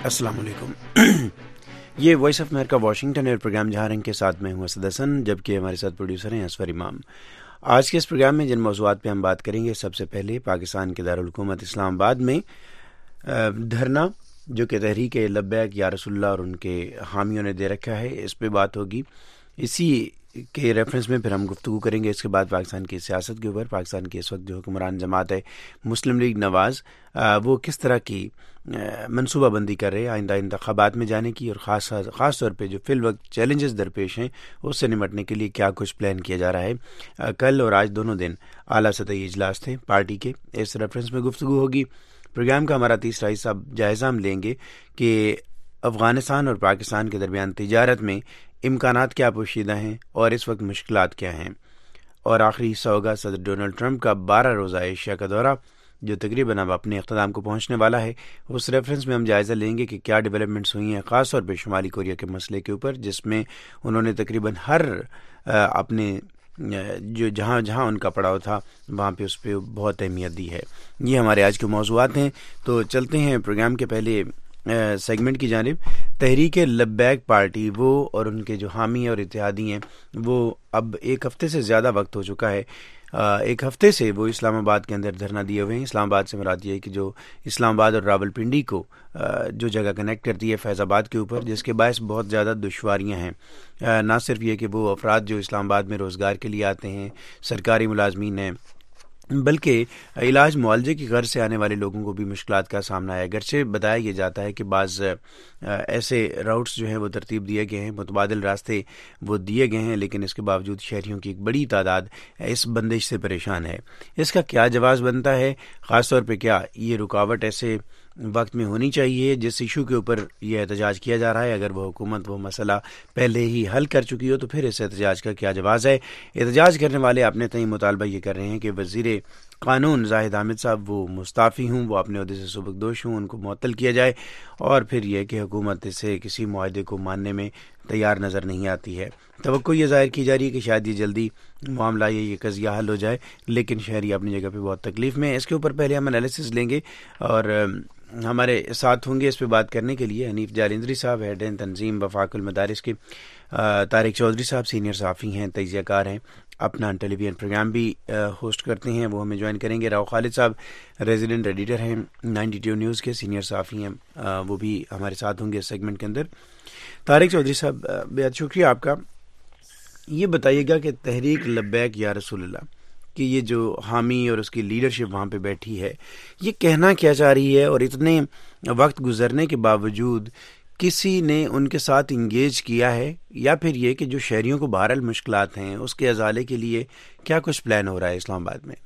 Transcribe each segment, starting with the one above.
अस्सलाम वालेकुम। ये Voice of America Washington air program जहाँ रंग के साथ में हूँ असद हसन, जबकि हमारे साथ प्रोड्यूसर हैं असफर इमाम। आज के इस प्रोग्राम में जिन मौज़ूआत पे हम बात करेंगे, सबसे पहले पाकिस्तान के दारुल हुकूमत इस्लामाबाद में धरना जो कि तहरीक लब्बैक या रसूलुल्लाह और उनके हामियों ने दे रखा है, इस पे बात होगी। इसी के रेफरेंस में फिर हम गुफ्तगू करेंगे। इसके बाद पाकिस्तान की सियासत के ऊपर, पाकिस्तान की इस वक्त जो हुक्मरान जमात है मुस्लिम लीग नवाज़, वो किस तरह की मनसूबा बंदी कर रहे हैं आइंदा इंतखाबात में जाने की, और ख़ास तौर पे जो फिल वक्त चैलेंजेस दरपेश हैं उससे निपटने के लिए क्या कुछ प्लान किया जा रहा है। कल और आज दोनों दिन आला सतही इजलास थे पार्टी के, इस रेफरेंस में गुफ्तगू होगी। प्रोग्राम का हमारा तीसरा हिस्सा जायज़ा हम लेंगे कि अफ़गानिस्तान और पाकिस्तान के दरमियान तिजारत में इम्कानात क्या पोशीदा हैं और इस वक्त मुश्किलात क्या हैं। और आखिरी हिस्सा होगा सदर डोनाल्ड ट्रंप का 12 रोज़ा एशिया का दौरा, जो तकरीबन अब अपने इख्तिताम को पहुँचने वाला है। उस रेफरेंस में हम जायज़ा लेंगे कि क्या डेवलपमेंट्स हुई हैं, ख़ास तौर पर शुमाली कोरिया के मसले के ऊपर, जिसमें उन्होंने तकरीबन हर अपने जो जहाँ उनका पड़ाव था वहाँ पे उस पर बहुत अहमियत दी है। ये हमारे आज के मौज़ूआत हैं। तो चलते हैं प्रोग्राम के पहले सेगमेंट की जानिब। तहरीक लब्बैक पार्टी, वो और उनके जो हामी और इत्तेहादी हैं, वो अब एक हफ़्ते से ज़्यादा वक्त हो चुका है, एक हफ़्ते से वो इस्लामाबाद के अंदर धरना दिए हुए हैं। इस्लामाबाद से मुराद ये है कि जो इस्लामाबाद और रावलपिंडी को जो जगह कनेक्ट करती है फैज़ाबाद के ऊपर, जिसके बायस बहुत ज़्यादा दुश्वारियाँ हैं। ना सिर्फ ये कि वो अफराद जो इस्लामाबाद में रोज़गार के लिए आते हैं, सरकारी मुलाजमीन हैं, बल्कि इलाज मुआलजे की गर्ज से आने वाले लोगों को भी मुश्किलात का सामना है। अगरचे बताया ये जाता है कि बाज़ ऐसे राउट्स जो हैं वो तरतीब दिए गए हैं, मुतबादिल रास्ते वो दिए गए हैं, लेकिन इसके बावजूद शहरियों की एक बड़ी तादाद इस बंदिश से परेशान है। इसका क्या जवाब बनता है, ख़ास तौर पे क्या ये रुकावट ऐसे वक्त में होनी चाहिए जिस इशू के ऊपर यह एहतजाज किया जा रहा है, अगर वो हुकूमत वो मसला पहले ही हल कर चुकी हो तो फिर इस एहतजाज का क्या जवाब है। एहतजाज करने वाले अपने तय मुतालबा ये कर रहे हैं कि वज़ीर क़ानून जाहिद हामिद साहब वो मुस्ताफ़ी हूँ, वो अपने ओहदे से सुबकदोश हूँ, उनको मुअत्तल किया जाए। और फिर यह कि हुकूमत से किसी मुआहदे को मानने में तैयार नज़र नहीं आती है। तवक्को ये ज़ाहिर की जा रही है कि शायद ये जल्दी मामला ये कज़िया हल हो जाए, लेकिन शहरी अपनी जगह पे बहुत तकलीफ़ में है। इसके ऊपर पहले हम एनालिसिस लेंगे और हमारे साथ होंगे इस पे बात करने के लिए हनीफ जालिंदरी साहब, हेड एंड तंजीम वफाकुल मदारिस के, तारिक चौधरी साहब सीनियर सहाफ़ी हैं, तजियाकार हैं, अपना टेलीविज़न प्रोग्राम भी होस्ट करते हैं, वो हमें ज्वाइन करेंगे। राव खालिद साहब रेजिडेंट एडिटर हैं 92 न्यूज़ के, सीनियर सहाफ़ी हैं, वो भी हमारे साथ होंगे इस सेगमेंट के अंदर। तारिक चौधरी साहब, बेहद शुक्रिया आपका। ये बताइएगा कि तहरीक लब्बैक या रसूलुल्लाह कि ये जो हामी और उसकी लीडरशिप वहाँ पे बैठी है, ये कहना क्या चाह रही है, और इतने वक्त गुजरने के बावजूद किसी ने उनके साथ इंगेज किया है, या फिर ये कि जो शहरियों को बहरहाल मुश्किलात हैं उसके अजाले के लिए क्या कुछ प्लान हो रहा है इस्लामाबाद में?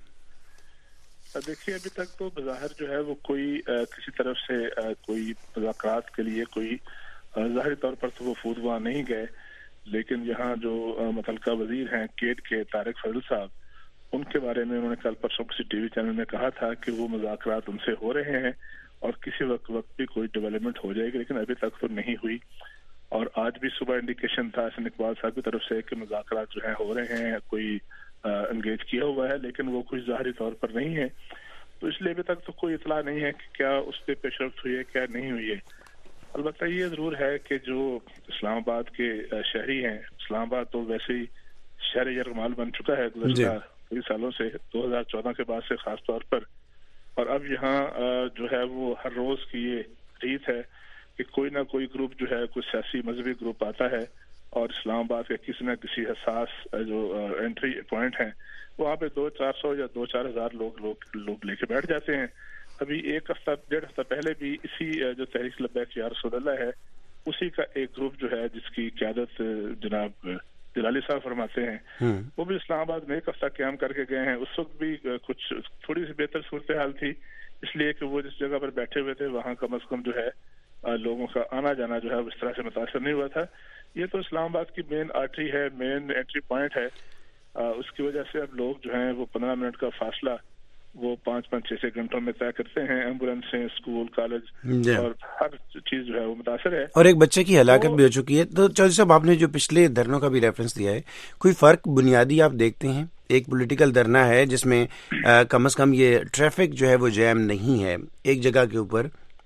देखिए, अभी तक तो बज़ाहिर जो है वो कोई किसी तरफ से कोई मुज़ाकरात के लिए कोई ज़ाहिरी तौर पर तो वो फूद वहाँ नहीं गए, लेकिन यहाँ जो मुतलका वज़ीर हैं केट के तारिक फजल साहब, उनके बारे में उन्होंने कल परसों किसी टीवी चैनल में कहा था कि वो मुज़ाकरात उनसे हो रहे हैं और किसी वक्त भी कोई डेवलपमेंट हो जाएगी, लेकिन अभी तक तो नहीं हुई। और आज भी सुबह इंडिकेशन था हसन इकबाल साहब की तरफ से कि मुज़ाकरात जो है हो रहे हैं, कोई एंगेज किया हुआ है, लेकिन वो कुछ ज़ाहिरी तौर पर नहीं है। तो इसलिए अभी तक तो कोई इतला नहीं है कि क्या उस पर पेशरफ्त हुई है, क्या नहीं हुई है। अलबत्ता ये ज़रूर है कि जो इस्लामाबाद के शहरी हैं, इस्लामाबाद तो वैसे ही शहर यरगमाल बन चुका है गुज़श्ता कई सालों से, 2014 के बाद से खास तौर पर। और अब यहाँ जो है वो हर रोज की ये रीत है कि कोई ना कोई ग्रुप जो है, कोई सियासी मजहबी ग्रुप आता है और इस्लामाबाद के किसी न किसी हसास जो एंट्री पॉइंट हैं वहाँ पे 200-400 या 2-4 हज़ार लोग लेके बैठ जाते हैं। अभी एक हफ्ता 1.5 हफ्ता पहले भी इसी जो तहरीक लब्बैक या रसूलुल्लाह है, उसी का एक ग्रुप जो है जिसकी क़यादत जनाब जलाली साहब फरमाते हैं, वो भी इस्लामाबाद में एक हफ्ता क़याम करके गए हैं। उस वक्त भी कुछ थोड़ी सी बेहतर सूरत हाल थी, इसलिए कि वो जिस जगह पर बैठे हुए थे वहाँ कम अज़ कम जो है लोगों का आना जाना जो है इस तरह से मुतासर नहीं हुआ था। ये तो इस्लामाबाद की मेन आर्टरी है, मेन एंट्री पॉइंट है। उसकी वजह से अब लोग जो हैं वो 15 मिनट का फासला वो 5-6 घंटों में तय करते हैं। एम्बुलेंस से स्कूल, कॉलेज और हर चीज जो है वो मुतासर है। और एक बच्चे की हलाकत भी हो चुकी है। तो चौधरी साहब, आपने जो पिछले धरनों का भी रेफरेंस दिया है, कोई फर्क बुनियादी आप देखते हैं? एक पॉलिटिकल धरना है जिसमें कम से कम ये ट्रैफिक जो है वो जैम नहीं है, एक जगह के ऊपर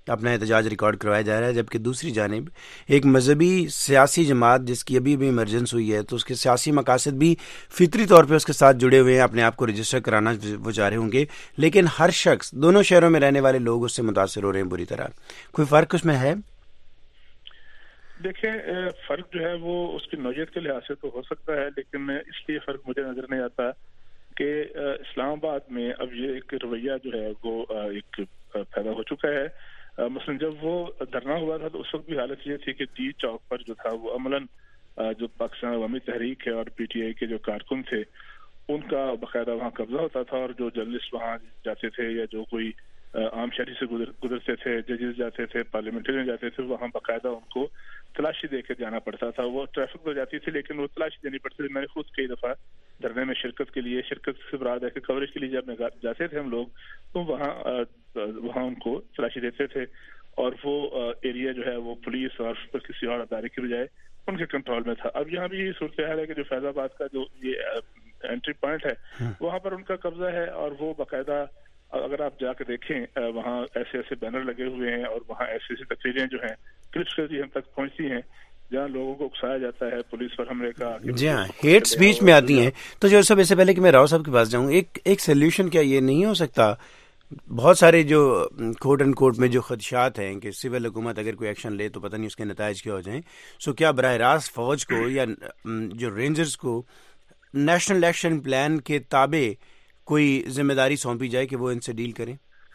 اپنا احتجاج ریکارڈ کروایا جا رہا ہے، جبکہ دوسری جانب ایک مذہبی سیاسی جماعت جس کی ابھی بھی ایمرجنس ہوئی ہے تو اس کے سیاسی مقاصد بھی فطری طور پہ اس کے ساتھ جڑے ہوئے ہیں، اپنے آپ کو رجسٹر کرانا وہ چاہ رہے ہوں گے، لیکن ہر شخص، دونوں شہروں میں رہنے والے لوگ اس سے متاثر ہو رہے ہیں بری طرح. کوئی فرق اس میں ہے؟ دیکھیں، فرق جو ہے وہ اس کی نوعیت کے لحاظ سے تو ہو سکتا ہے، لیکن اس لیے فرق مجھے نظر نہیں آتا کہ اسلام آباد میں اب یہ ایک رویہ جو ہے وہ ایک پیدا ہو چکا ہے. مثلا جب وہ دھرنا ہوا تھا تو اس وقت بھی حالت یہ تھی کہ ٹی چوک پر جو تھا وہ عملاً جو پاکستان عوامی تحریک ہے اور پی ٹی آئی کے جو کارکن تھے ان کا باقاعدہ وہاں قبضہ ہوتا تھا، اور جو جرنلسٹ وہاں جاتے تھے یا جو کوئی عام شہری سے گزرتے تھے، ججز جاتے تھے، پارلیمنٹرین جاتے تھے، وہاں باقاعدہ ان کو تلاشی دے کے جانا پڑتا تھا. وہ ٹریفک تو جاتی تھی لیکن وہ تلاشی دینی پڑتی تھی. میں نے خود کئی دفعہ دھرنے میں شرکت سے مراد ہے کہ کوریج کے لیے جب جاتے تھے ہم لوگ تو وہاں ان کو تلاشی دیتے تھے، اور وہ ایریا جو ہے وہ پولیس اور کسی اور ادارے کی بجائے ان کے کنٹرول میں تھا. اب یہاں بھی یہ صورتحال ہے کہ جو فیض آباد کا جو یہ انٹری پوائنٹ ہے وہاں پر ان کا قبضہ ہے، اور وہ باقاعدہ اگر آپ جا کے دیکھیں وہاں ایسے ایسے بینر لگے ہوئے ہیں اور وہاں ایسی ایسی تقریریں جو ہیں کلپس کرتی ہم تک پہنچتی ہیں جہاں لوگوں کو اکسایا جاتا ہے پولیس پر حملے کا. جی ہاں، ہیٹ سپیچ میں آتی ہیں. تو جو سب، اس سے پہلے کہ میں راؤ صاحب کے پاس جاؤں، ایک سلیوشن کیا یہ نہیں ہو سکتا؟ بہت سارے جو کوٹ اینڈ کوٹ میں جو خدشات ہیں کہ سول حکومت اگر کوئی ایکشن لے تو پتہ نہیں اس کے نتائج کیا ہو جائیں، سو کیا براہ راست فوج کو یا جو رینجرز کو نیشنل ایکشن پلان کے تابع کوئی ذمہ داری سونپی جائے کہ وہ ان سے ڈیل کریں؟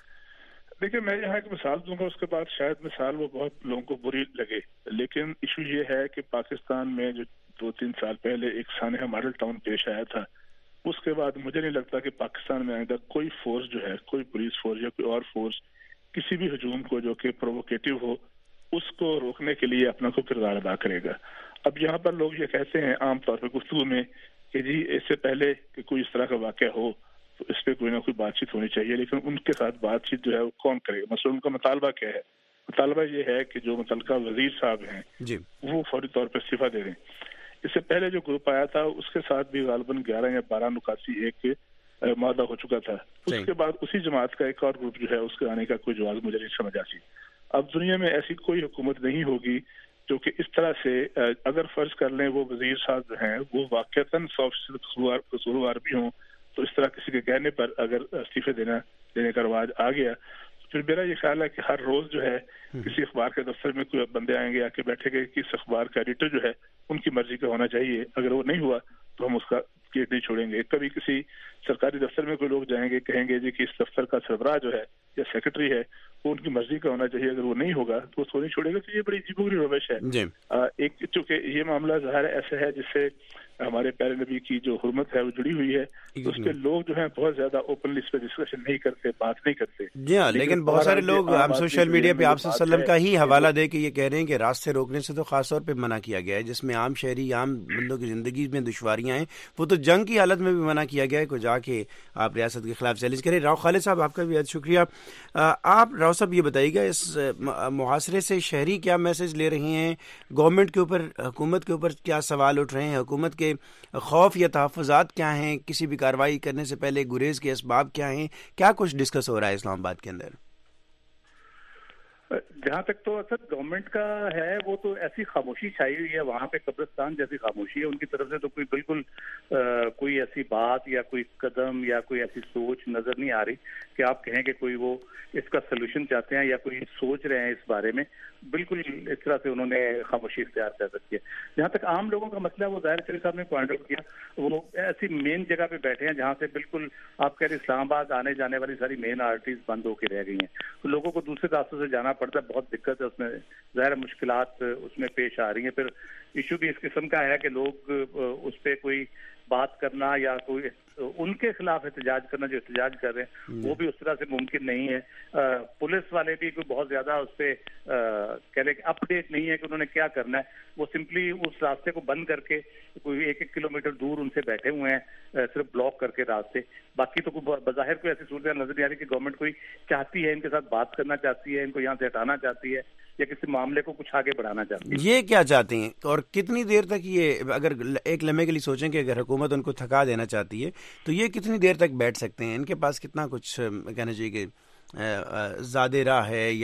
دیکھیں، میں یہاں ایک مثال دوں گا، اس کے بعد شاید مثال وہ بہت لوگوں کو بری لگے، لیکن ایشو یہ ہے کہ پاکستان میں جو 2-3 سال پہلے ایک سانحہ ماڈل ٹاؤن پیش آیا تھا، اس کے بعد مجھے نہیں لگتا کہ پاکستان میں آئندہ کوئی فورس جو ہے، کوئی پولیس فورس یا کوئی اور فورس کسی بھی ہجوم کو جو کہ پرووکیٹو ہو اس کو روکنے کے لیے اپنا کوئی کردار ادا کرے گا. اب یہاں پر لوگ یہ کہتے ہیں عام طور پہ گفتگو میں کہ جی اس سے پہلے کہ کوئی اس طرح کا واقعہ ہو تو اس پہ کوئی نہ کوئی بات چیت ہونی چاہیے، لیکن ان کے ساتھ بات چیت جو ہے وہ کون کرے گا؟ مثلا ان کا مطالبہ کیا ہے؟ مطالبہ یہ ہے کہ جو متعلقہ وزیر صاحب ہیں جی وہ فوری طور پر استعفیٰ دے دیں. اس سے پہلے جو گروپ آیا تھا اس کے ساتھ بھی غالباً 11 یا 12 نکاسی ایک معاہدہ ہو چکا تھا. اس کے بعد اسی جماعت کا ایک اور گروپ جو ہے اس کے آنے کا کوئی جواز مجھے نہیں سمجھ آتی. اب دنیا میں ایسی کوئی حکومت نہیں ہوگی جو کہ اس طرح سے، اگر فرض کر لیں وہ وزیر صاحب جو ہیں وہ واقعتاً 100% قصوروار بھی ہوں تو اس طرح کسی کے کہنے پر اگر استعفے دینے کا رواج آ گیا تو پھر میرا یہ خیال ہے کہ ہر روز جو ہے کسی اخبار کے دفتر میں کوئی بندے آئیں گے آ کے بیٹھے گئے کہ اس اخبار کا ایڈیٹر جو ہے ان کی مرضی کا ہونا چاہیے، اگر وہ نہیں ہوا تو ہم اس کا کیس نہیں چھوڑیں گے. کبھی کسی سرکاری دفتر میں کوئی لوگ جائیں گے، کہیں گے جی کہ اس دفتر کا سربراہ جو ہے یا سیکرٹری ہے وہ ان کی مرضی کا ہونا چاہیے، اگر وہ نہیں ہوگا تو اس کو نہیں چھوڑے گا. تو یہ بڑی عجیب و غریب روش ہے. ایک چونکہ یہ معاملہ ظاہر ایسا ہے جس سے ہمارے پیارے نبی کی جو حرمت ہے وہ جڑی ہوئی ہے، اس پہ لوگ جو ہیں بہت زیادہ اوپنلی اس پہ ڈسکشن نہیں کرتے، بات نہیں کرتے. جی ہاں، لیکن بہت سارے لوگ ہم سوشل میڈیا پہ آپ صلی اللہ علیہ وسلم کا ہی حوالہ دے کے یہ کہہ رہے ہیں کہ راستے روکنے سے تو خاص طور پہ منع کیا گیا ہے، جس میں عام شہری، عام بندوں کی زندگی میں دشواریاں ہیں، وہ تو جنگ کی حالت میں بھی منع کیا گیا ہے کہ جا کے آپ ریاست کے خلاف چیلنج کریں. راؤ خالد صاحب، آپ کا بھی بہت شکریہ. آپ راؤ صاحب یہ بتائیے گا اس محاصرے سے شہری کیا میسج لے رہے ہیں؟ گورنمنٹ کے اوپر، حکومت کے اوپر کیا سوال اٹھ رہے ہیں؟ حکومت کے خوف یا تحفظات کیا ہیں؟ کسی بھی کارروائی کرنے سے پہلے گریز کے اسباب کیا ہیں؟ کیا کچھ ڈسکس ہو رہا ہے اسلام آباد کے اندر؟ جہاں تک تو اصل گورنمنٹ کا ہے وہ تو ایسی خاموشی چھائی ہوئی ہے وہاں پہ، قبرستان جیسی خاموشی ہے ان کی طرف سے. تو کوئی بالکل کوئی ایسی بات یا کوئی قدم یا کوئی ایسی سوچ نظر نہیں آ رہی کہ آپ کہیں کہ کوئی وہ اس کا سلوشن چاہتے ہیں یا کوئی سوچ رہے ہیں اس بارے میں. بالکل اس طرح سے انہوں نے خاموشی اختیار کر رکھی ہے. جہاں تک عام لوگوں کا مسئلہ وہ ظاہر شریف صاحب نے پوائنٹ آؤٹ کیا، وہ ایسی مین جگہ پہ بیٹھے ہیں جہاں سے بالکل آپ کہہ رہے اسلام آباد آنے جانے والی ساری مین آرٹریز بند ہو کے رہ گئی ہیں. تو لوگوں کو دوسرے راستوں سے جانا پڑتا ہے، بہت دقت ہے اس میں، ظاہر مشکلات اس میں پیش آ رہی ہیں. پھر ایشو بھی اس قسم کا ہے کہ لوگ اس پہ کوئی بات کرنا یا کوئی ان کے خلاف احتجاج کرنا جو احتجاج کر رہے ہیں وہ بھی اس طرح سے ممکن نہیں ہے. پولیس والے بھی کوئی بہت زیادہ اس پہ کہہ لیں کہ اپ ڈیٹ نہیں ہے کہ انہوں نے کیا کرنا ہے. وہ سمپلی اس راستے کو بند کر کے کوئی 1-1 کلومیٹر دور ان سے بیٹھے ہوئے ہیں، صرف بلاک کر کے راستے. باقی تو بظاہر کوئی ایسی صورت نظر نہیں آ رہی کہ گورنمنٹ کوئی چاہتی ہے ان کے ساتھ بات کرنا چاہتی ہے، ان کو یہاں سے ہٹانا چاہتی ہے یا کسی معاملے کو کچھ آگے بڑھانا چاہتی ہے. یہ کیا چاہتے ہیں اور کتنی دیر تک؟ یہ اگر ایک لمحے کے لیے سوچیں کہ اگر حکومت ان کو تھکا دینا چاہتی ہے تو یہ کتنی دیر تک بیٹھ سکتے ہیں؟ ان کے پاس کتنا کچھ کہنا چاہیے کہ زیادہ راہ ہے یا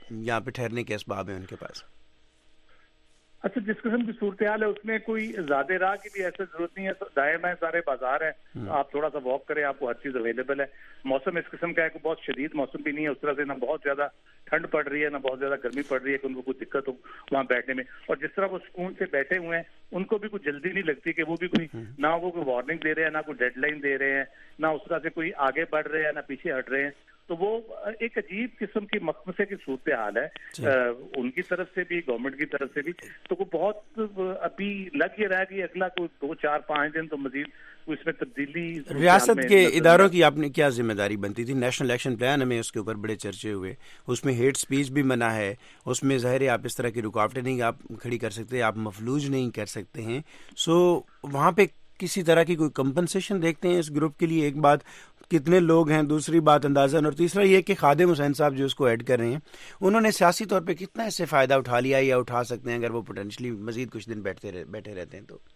यहाँ पे ठहरने के असबाब हैं उनके पास? अच्छा, जिस किस्म की सूरत-ए-हाल है उसमें कोई ज्यादा राह की भी ऐसी जरूरत नहीं है। दाएं बाएं सारे बाजार हैं, आप थोड़ा सा वॉक करें, आपको हर चीज अवेलेबल है। मौसम इस किस्म का है कि बहुत शदीद मौसम भी नहीं है उस तरह से, ना बहुत ज्यादा ठंड पड़ रही है ना बहुत ज्यादा गर्मी पड़ रही है कि उनको कोई दिक्कत हो वहाँ बैठने में। और जिस तरह वो सुकून से बैठे हुए हैं उनको भी कुछ जल्दी नहीं लगती कि वो भी कोई ना वो कोई वार्निंग दे रहे हैं, ना कोई डेडलाइन दे रहे हैं, ना उस तरह से कोई आगे बढ़ रहे हैं ना पीछे हट रहे हैं। तो वो एक अजीब किस्म की मखमसे की सूरत हाल है उनकी तरफ से भी, गवर्नमेंट की तरफ से भी। तो वो बहुत अभी लग ये रहा है कि अगला कोई 2-4-5 दिन तो मजीद इसमें तब्दीली। रियासत के इदारों की आपने क्या जिम्मेदारी बनती थी? नेशनल एक्शन प्लान हमें उसके ऊपर बड़े चर्चे हुए, उसमें हेट स्पीच भी मना है, उसमें ज़ाहिर है आप इस तरह की रुकावटें नहीं आप खड़ी कर सकते, आप मफलूज नहीं कर सकते हैं। सो वहाँ पे किसी तरह की कोई कंपनसेशन देखते हैं इस ग्रुप के लिए? एक बात कितने लोग हैं, दूसरी बात अंदाज़न, और तीसरा ये कि खादिम हुसैन साहब जो इसको ऐड कर रहे हैं उन्होंने सियासी तौर पे कितना इससे फ़ायदा उठा लिया या उठा सकते हैं अगर वो पोटेंशली मजीद कुछ दिन बैठे रहते हैं तो?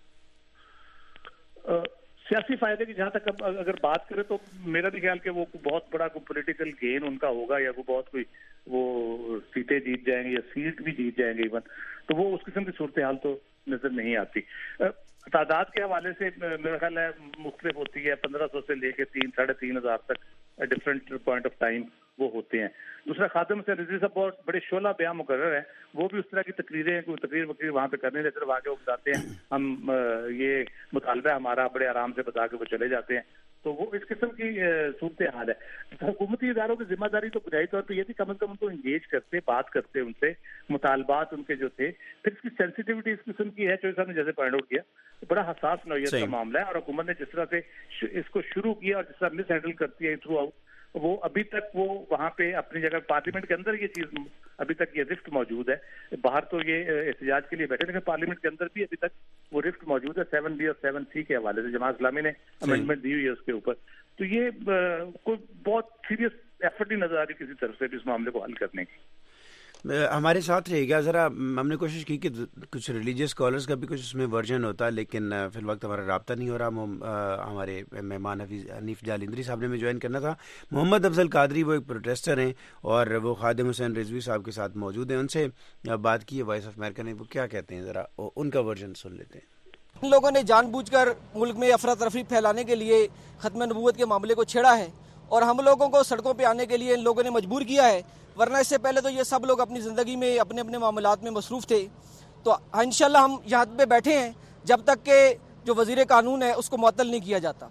सियासी फायदे की जहाँ तक अगर बात करें तो मेरा भी ख्याल कि वो बहुत बड़ा कोई पॉलिटिकल गेन उनका होगा या वो बहुत कोई वो सीटें जीत जाएंगे या सीट भी जीत जाएंगे इवन, तो वो उस किस्म की सूरत हाल तो नजर नहीं आती। तादाद के हवाले से मेरा ख्याल है मुख्तलिफ होती है, 1500 से लेके 3-3,500 तक डिफरेंट पॉइंट ऑफ टाइम वो होते हैं। दूसरा, खादिम हुसैन रिजवी साहब बहुत बड़े शोला बयां मुकर्रर है, वो भी उस तरह की तकरीरें कोई तकरीर वहाँ पे करने सिर्फ आगे वो बताते हैं हम ये मुतालबा हमारा, बड़े आराम से बता के वो चले जाते हैं। तो वो इस किस्म की सूरत हाल है। हुकूमती इदारों की जिम्मेदारी तो बुनियादी तौर पर ये थी कम से कम उनको इंगेज करते, बात करते उनसे, मुतालबात उनके जो थे। फिर इसकी सेंसिटिविटी इस किस्म की है, चौधरी साहब ने जैसे पॉइंट आउट किया, बड़ा हसास नौयत का मामला है और हुकूमत ने जिस तरह से इसको शुरू किया और जिस तरह मिस हैंडल करती है थ्रू आउट, वो अभी तक वो वहाँ पे अपनी जगह पार्लियामेंट के अंदर ये चीज अभी तक ये रिफ्ट मौजूद है। बाहर तो ये एहतजाज के लिए बैठे, लेकिन पार्लियामेंट के अंदर भी अभी तक वो रिफ्ट मौजूद है 7B और 7C के हवाले से। जमात इस्लामी ने अमेंडमेंट दी हुई है उसके ऊपर। तो ये कोई बहुत सीरियस एफर्ट नहीं नजर आ रही किसी तरफ से भी इस मामले को हल करने की। हमारे साथ रहेगा ज़रा, हमने कोशिश की कि कुछ रिलीजियस स्कॉलर्स का भी कुछ उसमें वर्जन होता, लेकिन फिर वक्त हमारा राब्ता नहीं हो रहा। हमारे मेहमान हनीफ जालिंदरी साहब ने हमें ज्वाइन करना था। मोहम्मद अफजल कादरी वो एक प्रोटेस्टर हैं और वो खादिम हुसैन रिजवी साहब के साथ मौजूद हैं। उनसे बात की है वॉइस ऑफ अमेरिका ने, वो क्या कहते हैं ज़रा उनका वर्जन सुन लेते हैं। इन लोगों ने जानबूझकर मुल्क में अफरा तफरी फैलाने के लिए खत्म नबूवत के मामले को छेड़ा है और हम लोगों को सड़कों पे आने के लिए इन लोगों ने मजबूर किया है, वरना इससे पहले तो ये सब लोग अपनी ज़िंदगी में अपने अपने मामलात में मसरूफ़ थे। तो इंशाल्लाह हम यहाँ पे बैठे हैं जब तक के जो वज़ीर कानून है उसको मुअत्तल नहीं किया जाता।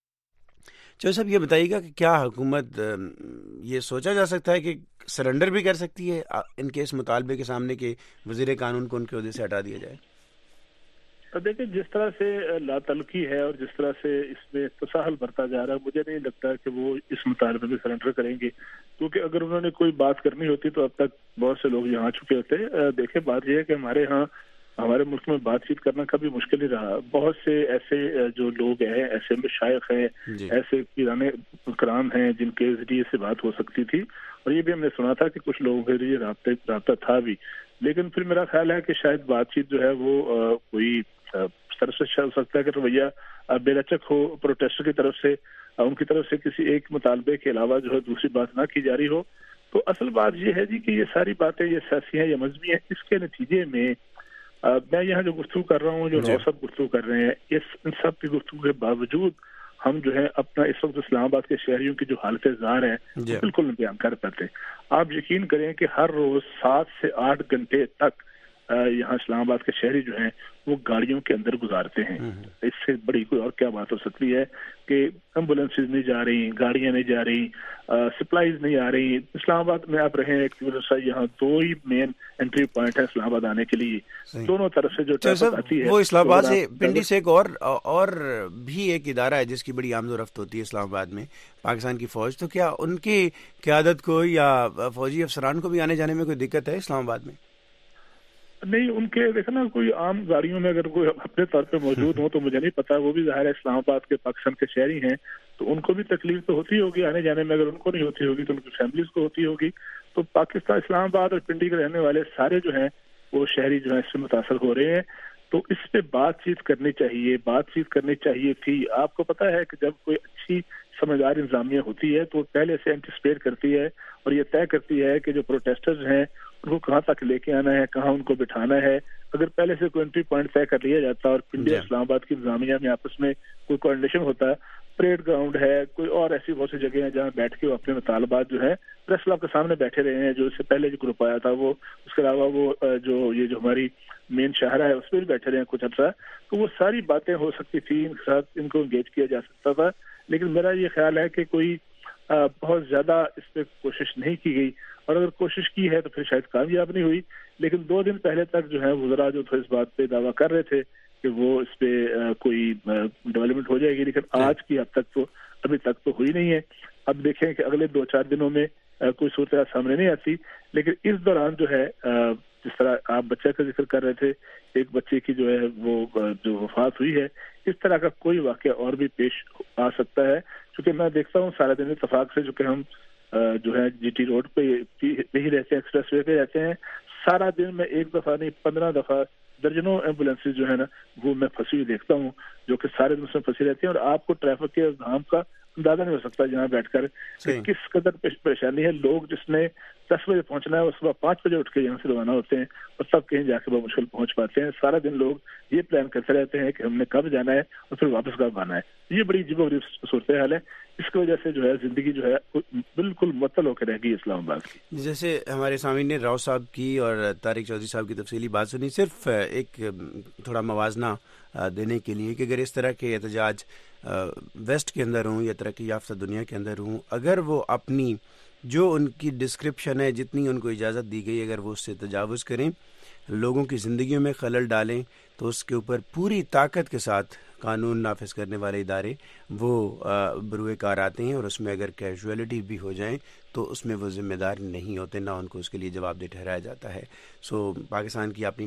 चलो साहब, ये बताइएगा कि क्या हुकूमत ये सोचा जा सकता है कि सरेंडर भी कर सकती है इनके इस मुतालबे के सामने कि वज़ीर कानून को उनके ओहदे से हटा दिया जाए? देखिए, जिस तरह से लातलकी है और जिस तरह से इसमें तसाहल बढ़ता जा रहा है, मुझे नहीं लगता कि वो इस मुतालबे में सरेंडर करेंगे, क्योंकि अगर उन्होंने कोई बात करनी होती तो अब तक बहुत से लोग यहाँ चुके होते। देखिए, बात यह है कि हमारे यहाँ हमारे मुल्क में बातचीत करना कभी मुश्किल ही रहा। बहुत से ऐसे जो लोग हैं, ऐसे मशाइख हैं, ऐसे पीराने कराम हैं जिनके जरिए से बात हो सकती थी, और ये भी हमने सुना था कि कुछ लोगों के जरिए राब्ता था भी। लेकिन फिर मेरा ख्याल है कि शायद बातचीत जो है वो कोई तरफ से हो सकता है कि रवैया बेलचक हो प्रोटेस्टर की तरफ से, उनकी तरफ से किसी एक मुतालबे के अलावा जो है दूसरी बात ना की जा रही हो। तो असल बात यह है जी कि ये सारी बातें ये सियासी हैं या मजहबी हैं। इसके नतीजे में मैं यहाँ जो गुफ्तगू कर रहा हूँ, जो नौ सब गुफ्तगू कर रहे हैं, इन सब की गुफ्तगू के बावजूद हम जो है अपना इस वक्त इस्लामाबाद के शहरियों की जो हालत ज़ार है बिल्कुल नहीं बयान कर पाते। आप यकीन करें कि हर रोज 7 से 8 घंटे तक यहाँ इस्लामाबाद के शहरी जो हैं वो गाड़ियों के अंदर गुजारते हैं। इससे बड़ी कोई और क्या बात हो सकती है कि एम्बुलेंसेज नहीं जा रही, गाड़ियां नहीं जा रही, सप्लाईज नहीं आ रही। इस्लामाबाद में आप रहे यहाँ 2 ही मेन एंट्री पॉइंट है इस्लामाबाद आने के लिए, दोनों तरफ से जो ट्रैफिक आती है। वो इस्लामाबाद से पिंडी से एक और भी एक इदारा है जिसकी बड़ी आमदोरफ्त होती है इस्लामाबाद में, पाकिस्तान की फौज। तो क्या उनकी क़यादत को या फौजी अफसरान को भी आने जाने में कोई दिक्कत है इस्लामाबाद में? नहीं, उनके देखो ना, कोई आम गाड़ियों में अगर कोई अपने तौर पे मौजूद हो तो मुझे नहीं पता। वो भी ज़ाहिर है इस्लामाबाद के पाकिस्तान के शहरी हैं, तो उनको भी तकलीफ तो होती होगी आने जाने में। अगर उनको नहीं होती होगी तो उनकी फैमिलीज को होती होगी। तो पाकिस्तान, इस्लामाबाद और पिंडी के रहने वाले सारे जो हैं वो शहरी जो है इससे मुतासर हो रहे हैं। तो इस पे बातचीत करनी चाहिए थी। आपको पता है कि जब कोई अच्छी سمجھدار انتظامیہ ہوتی ہے تو وہ پہلے سے اینٹیسپیٹ کرتی ہے اور یہ طے کرتی ہے کہ جو پروٹیسٹرز ہیں ان کو کہاں تک لے کے آنا ہے, کہاں ان کو بٹھانا ہے. اگر پہلے سے کوئی انٹری پوائنٹ طے کر لیا جاتا اور پنڈیا اسلام آباد کی انتظامیہ میں آپس میں کوئی کوآرڈینیشن ہوتا, پریڈ گراؤنڈ ہے, کوئی اور ایسی بہت سی جگہ ہیں جہاں بیٹھ کے وہ اپنے مطالبات جو ہے پریس کلب کے سامنے بیٹھے رہے ہیں, جو اس سے پہلے جو گروپ آیا تھا وہ, اس کے علاوہ وہ جو یہ جو ہماری مین شاہراہ ہے اس پہ بھی بیٹھے رہے ہیں کچھ عرصہ, تو وہ ساری باتیں ہو سکتی تھی, ان کے ساتھ ان کو انگیج کیا جا سکتا تھا. لیکن میرا یہ خیال ہے کہ کوئی بہت زیادہ اس پہ کوشش نہیں کی گئی, اور اگر کوشش کی ہے تو پھر شاید کامیاب نہیں ہوئی. لیکن 2 دن پہلے تک جو ہے وزراء جو تھے اس بات پہ دعویٰ کر رہے تھے کہ وہ اس پہ کوئی ڈیولپمنٹ ہو جائے گی, لیکن آج کی اب تک تو ابھی تک تو ہوئی نہیں ہے. اب دیکھیں کہ اگلے 2-4 دنوں میں کوئی صورتحال سامنے نہیں آتی, لیکن اس دوران جو ہے جس طرح آپ بچے کا ذکر کر رہے تھے, ایک بچے کی جو ہے وہ جو وفات ہوئی ہے, اس طرح کا کوئی واقعہ اور بھی پیش آ سکتا ہے. کیونکہ میں دیکھتا ہوں سارا دن اتفاق سے, جو کہ ہم جو ہے جی ٹی روڈ پہ یہی رہتے ہیں, ایکسپریس وے پہ رہتے ہیں, سارا دن میں 1 دفعہ نہیں 15 دفعہ درجنوں ایمبولینسز جو ہے نا وہ میں پھنسی ہوئی دیکھتا ہوں, جو کہ سارے دن اس میں پھنسی رہتی ہیں. اور آپ کو ٹریفک کے ازدحام کا اندازہ نہیں ہو سکتا جہاں بیٹھ کر کہ کس قدر پریشانی ہے. لوگ جس نے 10 بجے پہنچنا ہے وہ صبح 5 بجے اٹھ کے یہاں سے روانہ ہوتے ہیں اور تب کہیں جا کے بمشکل پہنچ پاتے ہیں. سارا دن لوگ یہ پلان کرتے رہتے ہیں کہ ہم نے کب جانا ہے اور پھر واپس کب آنا ہے. یہ بڑی عجیب و غریب صورتحال ہے. اس کی وجہ سے جو ہے زندگی جو ہے بالکل معطل ہو کے رہ گئی اسلام آباد کی. جیسے ہمارے سامعین نے راؤ صاحب کی اور طارق چودھری صاحب کی تفصیلی بات سنی, صرف ایک تھوڑا موازنہ دینے کے لیے کہ اگر اس طرح کے احتجاج ویسٹ کے اندر ہوں یا ترقی یافتہ دنیا کے اندر ہوں, اگر وہ اپنی جو ان کی ڈسکرپشن ہے, جتنی ان کو اجازت دی گئی, اگر وہ اس سے تجاوز کریں, لوگوں کی زندگیوں میں خلل ڈالیں, تو اس کے اوپر پوری طاقت کے ساتھ قانون نافذ کرنے والے ادارے وہ بروئے کار آتے ہیں, اور اس میں اگر کیجویلٹی بھی ہو جائیں تو اس میں وہ ذمہ دار نہیں ہوتے, نہ ان کو اس کے لیے جواب دہ ٹھہرایا جاتا ہے. سو پاکستان کی اپنی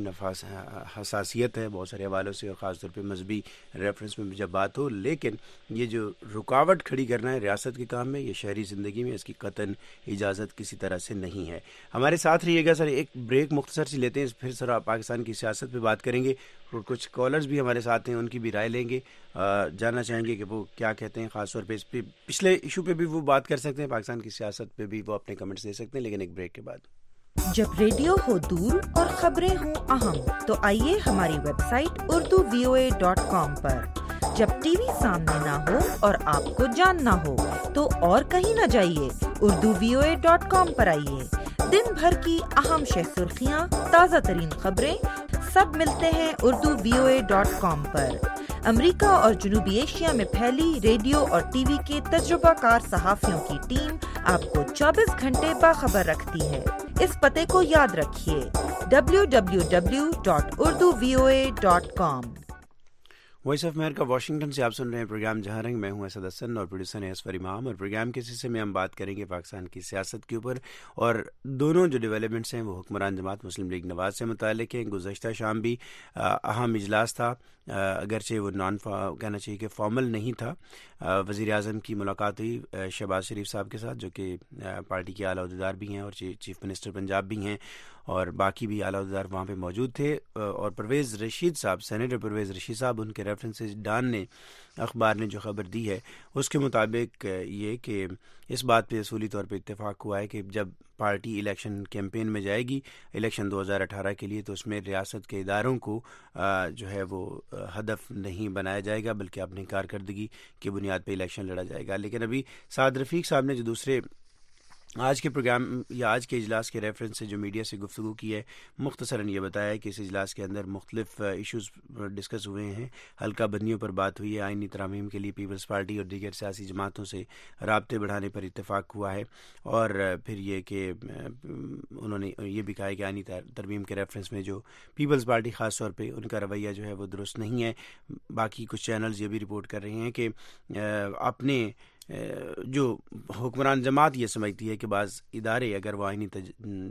حساسیت ہے بہت سارے حوالوں سے, اور خاص طور پہ مذہبی ریفرنس میں جب بات ہو, لیکن یہ جو رکاوٹ کھڑی کرنا ہے ریاست کے کام میں, یہ شہری زندگی میں, اس کی قطعاً اجازت کسی طرح سے نہیں ہے. ہمارے ساتھ رہیے گا سر, ایک بریک مختصر سی لیتے ہیں, پھر سر پاکستان کی سیاست پہ بات کریں گے, اور کچھ کالرز بھی ہمارے ساتھ ہیں, ان کی بھی رائے لیں گے, جاننا چاہیں گے کہ وہ کیا کہتے ہیں. خاص طور پہ اس پہ پچھلے ایشو پہ بھی وہ بات کر سکتے ہیں, پاکستان کی سیاست پہ بھی وہ اپنے کمنٹس دے سکتے ہیں, لیکن ایک بریک کے بعد. جب ریڈیو ہو دور اور خبریں ہوں اہم, تو آئیے ہماری ویب سائٹ urduvoa.com پر. جب ٹی وی سامنے نہ ہو اور آپ کو جاننا ہو تو اور کہیں نہ جائیے, urduvoa.com پر آئیے. دن بھر کی اہم شہ سرخیاں, تازہ ترین خبریں, سب ملتے ہیں urduvoa.com پر. امریکہ اور جنوبی ایشیا میں پھیلی ریڈیو اور ٹی وی کے تجربہ کار صحافیوں کی ٹیم آپ کو 24 گھنٹے باخبر رکھتی ہے. اس پتے کو یاد رکھیے, www.urduvoa.com. Voice of America Washington سے آپ سن رہے ہیں پروگرام جہاں رنگ. میں ہوں اسد حسن اور پروڈیوسر ہیں اسفر امام, اور پروگرام کے حصے میں ہم بات کریں گے پاکستان کی سیاست کے اوپر, اور دونوں جو ڈیولپمنٹس ہیں وہ حکمران جماعت مسلم لیگ نواز سے متعلق ہیں. گزشتہ شام بھی اہم اجلاس تھا, اگرچہ وہ کہنا چاہیے کہ فارمل نہیں تھا. وزیر اعظم کی ملاقات ہوئی شہباز شریف صاحب کے ساتھ, جو کہ پارٹی کے اعلیٰ عہدیدار بھی ہیں اور چیف منسٹر پنجاب بھی ہیں, اور باقی بھی اعلیٰ عہدیدار وہاں پہ موجود تھے. اور پرویز رشید صاحب, سینیٹر پرویز رشید صاحب, ان کے ریفرنسز ڈان نے اخبار نے جو خبر دی ہے اس کے مطابق یہ کہ اس بات پہ اصولی طور پہ اتفاق ہوا ہے کہ جب پارٹی الیکشن کیمپین میں جائے گی الیکشن 2018 کے لیے, تو اس میں ریاست کے اداروں کو جو ہے وہ ہدف نہیں بنایا جائے گا, بلکہ اپنی کارکردگی کی بنیاد پہ الیکشن لڑا جائے گا. لیکن ابھی سعد رفیق صاحب نے جو دوسرے آج کے پروگرام یا آج کے اجلاس کے ریفرنس سے جو میڈیا سے گفتگو کی ہے, مختصراً یہ بتایا ہے کہ اس اجلاس کے اندر مختلف ایشوز ڈسکس ہوئے ہیں. حلقہ بندیوں پر بات ہوئی ہے, آئینی ترامیم کے لیے پیپلز پارٹی اور دیگر سیاسی جماعتوں سے رابطے بڑھانے پر اتفاق ہوا ہے, اور پھر یہ کہ انہوں نے یہ بھی کہا ہے کہ آئینی ترمیم کے ریفرنس میں جو پیپلز پارٹی خاص طور پہ ان کا رویہ جو ہے وہ درست نہیں ہے. باقی کچھ چینلز یہ بھی رپورٹ کر رہے ہیں کہ اپنے جو حکمران جماعت یہ سمجھتی ہے کہ بعض ادارے اگر وہ آئینی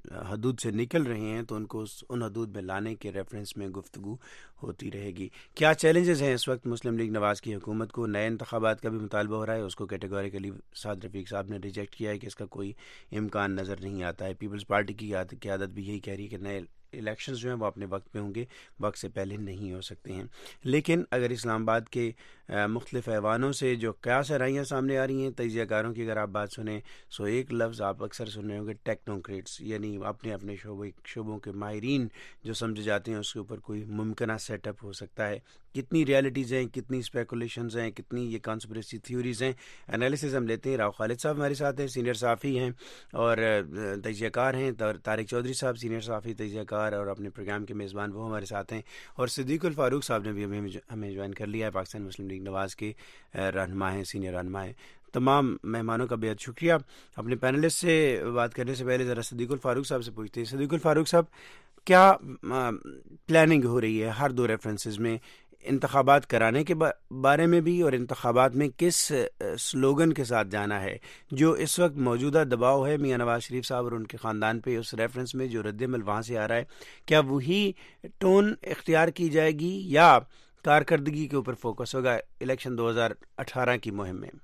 حدود سے نکل رہے ہیں تو ان کو ان حدود میں لانے کے ریفرنس میں گفتگو ہوتی رہے گی. کیا چیلنجز ہیں اس وقت مسلم لیگ نواز کی حکومت کو؟ نئے انتخابات کا بھی مطالبہ ہو رہا ہے, اس کو کیٹیگوریکلی سعد رفیق صاحب نے ریجیکٹ کیا ہے کہ اس کا کوئی امکان نظر نہیں آتا ہے. پیپلز پارٹی کی قیادت بھی یہی کہہ رہی ہے کہ نئے الیکشنز جو ہیں وہ اپنے وقت پہ ہوں گے, وقت سے پہلے نہیں ہو سکتے ہیں. لیکن اگر اسلام آباد کے مختلف ایوانوں سے جو قیاس رائیاں سامنے آ رہی ہیں تجزیہ کاروں کی, اگر آپ بات سنیں سو ایک لفظ آپ اکثر سن رہے ہوں گے, ٹیکنوکریٹس, یعنی اپنے اپنے شعبوں کے ماہرین جو سمجھے جاتے ہیں اس کے اوپر کوئی ممکنہ سیٹ اپ ہو سکتا ہے. کتنی ریالٹیز ہیں, کتنی اسپیکولیشنز ہیں, کتنی یہ کانسپریسی تھیوریز ہیں, انالیسز ہم لیتے ہیں. راؤ خالد صاحب ہمارے ساتھ ہیں, سینئر صحافی ہیں اور تجزیہ کار ہیں. طارق چودھری صاحب سینئر صحافی تجزیہ کار اور اپنے پروگرام کے میزبان, وہ ہمارے ساتھ ہیں. اور صدیق الفاروق صاحب نے بھی ہمیں جوائن کر لیا ہے, پاکستان مسلم لیگ نواز کے رہنما ہیں, سینئر رہنما ہیں. تمام مہمانوں کا بہت شکریہ. اپنے پینلسٹ سے بات کرنے سے پہلے ذرا صدیق الفاروق صاحب سے پوچھتے ہیں. صدیق الفاروق صاحب, کیا پلاننگ ہو رہی ہے ہر دو ریفرنسز میں انتخابات کرانے کے بارے میں بھی, اور انتخابات میں کس سلوگن کے ساتھ جانا ہے؟ جو اس وقت موجودہ دباؤ ہے میاں نواز شریف صاحب اور ان کے خاندان پہ, اس ریفرنس میں جو رد عمل وہاں سے آ رہا ہے, کیا وہی ٹون اختیار کی جائے گی یا کارکردگی کے اوپر فوکس ہوگا الیکشن 2018 کی مہم میں؟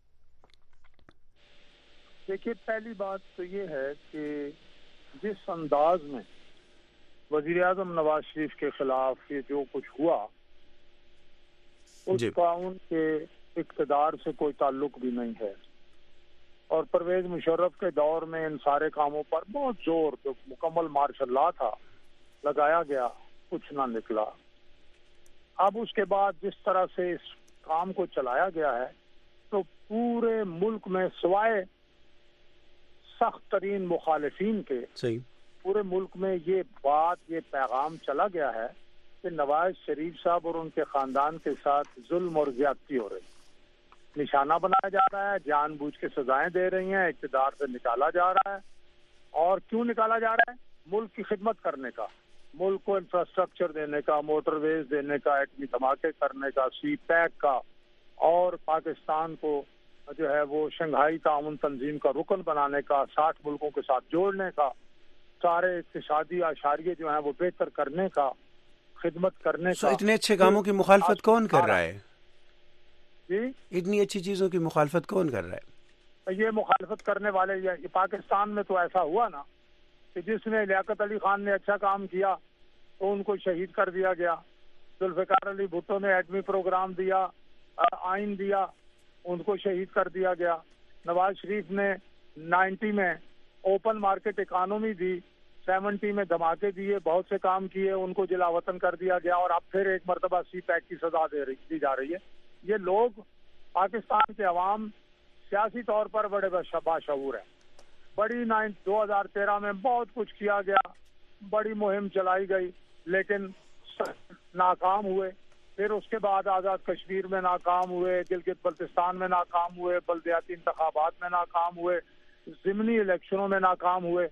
دیکھیے, پہلی بات تو یہ ہے کہ جس انداز میں وزیر اعظم نواز شریف کے خلاف یہ جو کچھ ہوا, اس کا ان کے اقتدار سے کوئی تعلق بھی نہیں ہے. اور پرویز مشرف کے دور میں ان سارے کاموں پر بہت زور, جو مکمل مارشل لا تھا, لگایا گیا, کچھ نہ نکلا. اب اس کے بعد جس طرح سے اس کام کو چلایا گیا ہے, تو پورے ملک میں سوائے سخت ترین مخالفین کے پورے ملک میں یہ بات, یہ پیغام چلا گیا ہے کہ نواز شریف صاحب اور ان کے خاندان کے ساتھ ظلم اور زیادتی ہو رہی, نشانہ بنایا جا رہا ہے, جان بوجھ کے سزائیں دے رہی ہیں, اقتدار سے نکالا جا رہا ہے. اور کیوں نکالا جا رہا ہے؟ ملک کی خدمت کرنے کا, ملک کو انفراسٹرکچر دینے کا, موٹر ویز دینے کا, ایٹمی دھماکے کرنے کا, سی پیک کا, اور پاکستان کو جو ہے وہ شنگھائی تعاون تنظیم کا رکن بنانے کا, 60 ملکوں کے ساتھ جوڑنے کا, سارے اقتصادی اشاریے جو ہیں وہ بہتر کرنے کا, خدمت کرنے کا. اتنے اچھے کاموں کی مخالفت کون کر رہا ہے؟ جی, اتنی اچھی چیزوں کی مخالفت کون کر رہا ہے؟ یہ مخالفت کرنے والے, پاکستان میں تو ایسا ہوا نا کہ جس نے لیاقت علی خان نے اچھا کام کیا تو ان کو شہید کر دیا گیا. ذوالفقار علی بھٹو نے ایٹمی پروگرام دیا, آئین دیا, ان کو شہید کر دیا گیا. نواز شریف نے 90 میں اوپن مارکیٹ اکانومی دی, 70 میں دھماکے دیے, بہت سے کام کیے, ان کو جلا وطن کر دیا گیا, اور اب پھر ایک مرتبہ سی پیک کی سزا دی جا رہی ہے. یہ لوگ, پاکستان کے عوام سیاسی طور پر بڑے باشعور ہیں. بڑی 2013 میں بہت کچھ کیا گیا, بڑی مہم چلائی گئی, لیکن ناکام ہوئے. پھر اس کے بعد آزاد کشمیر میں ناکام ہوئے, گلگت بلتستان میں ناکام ہوئے, بلدیاتی انتخابات میں ناکام ہوئے, ضمنی الیکشنوں میں ناکام ہوئے.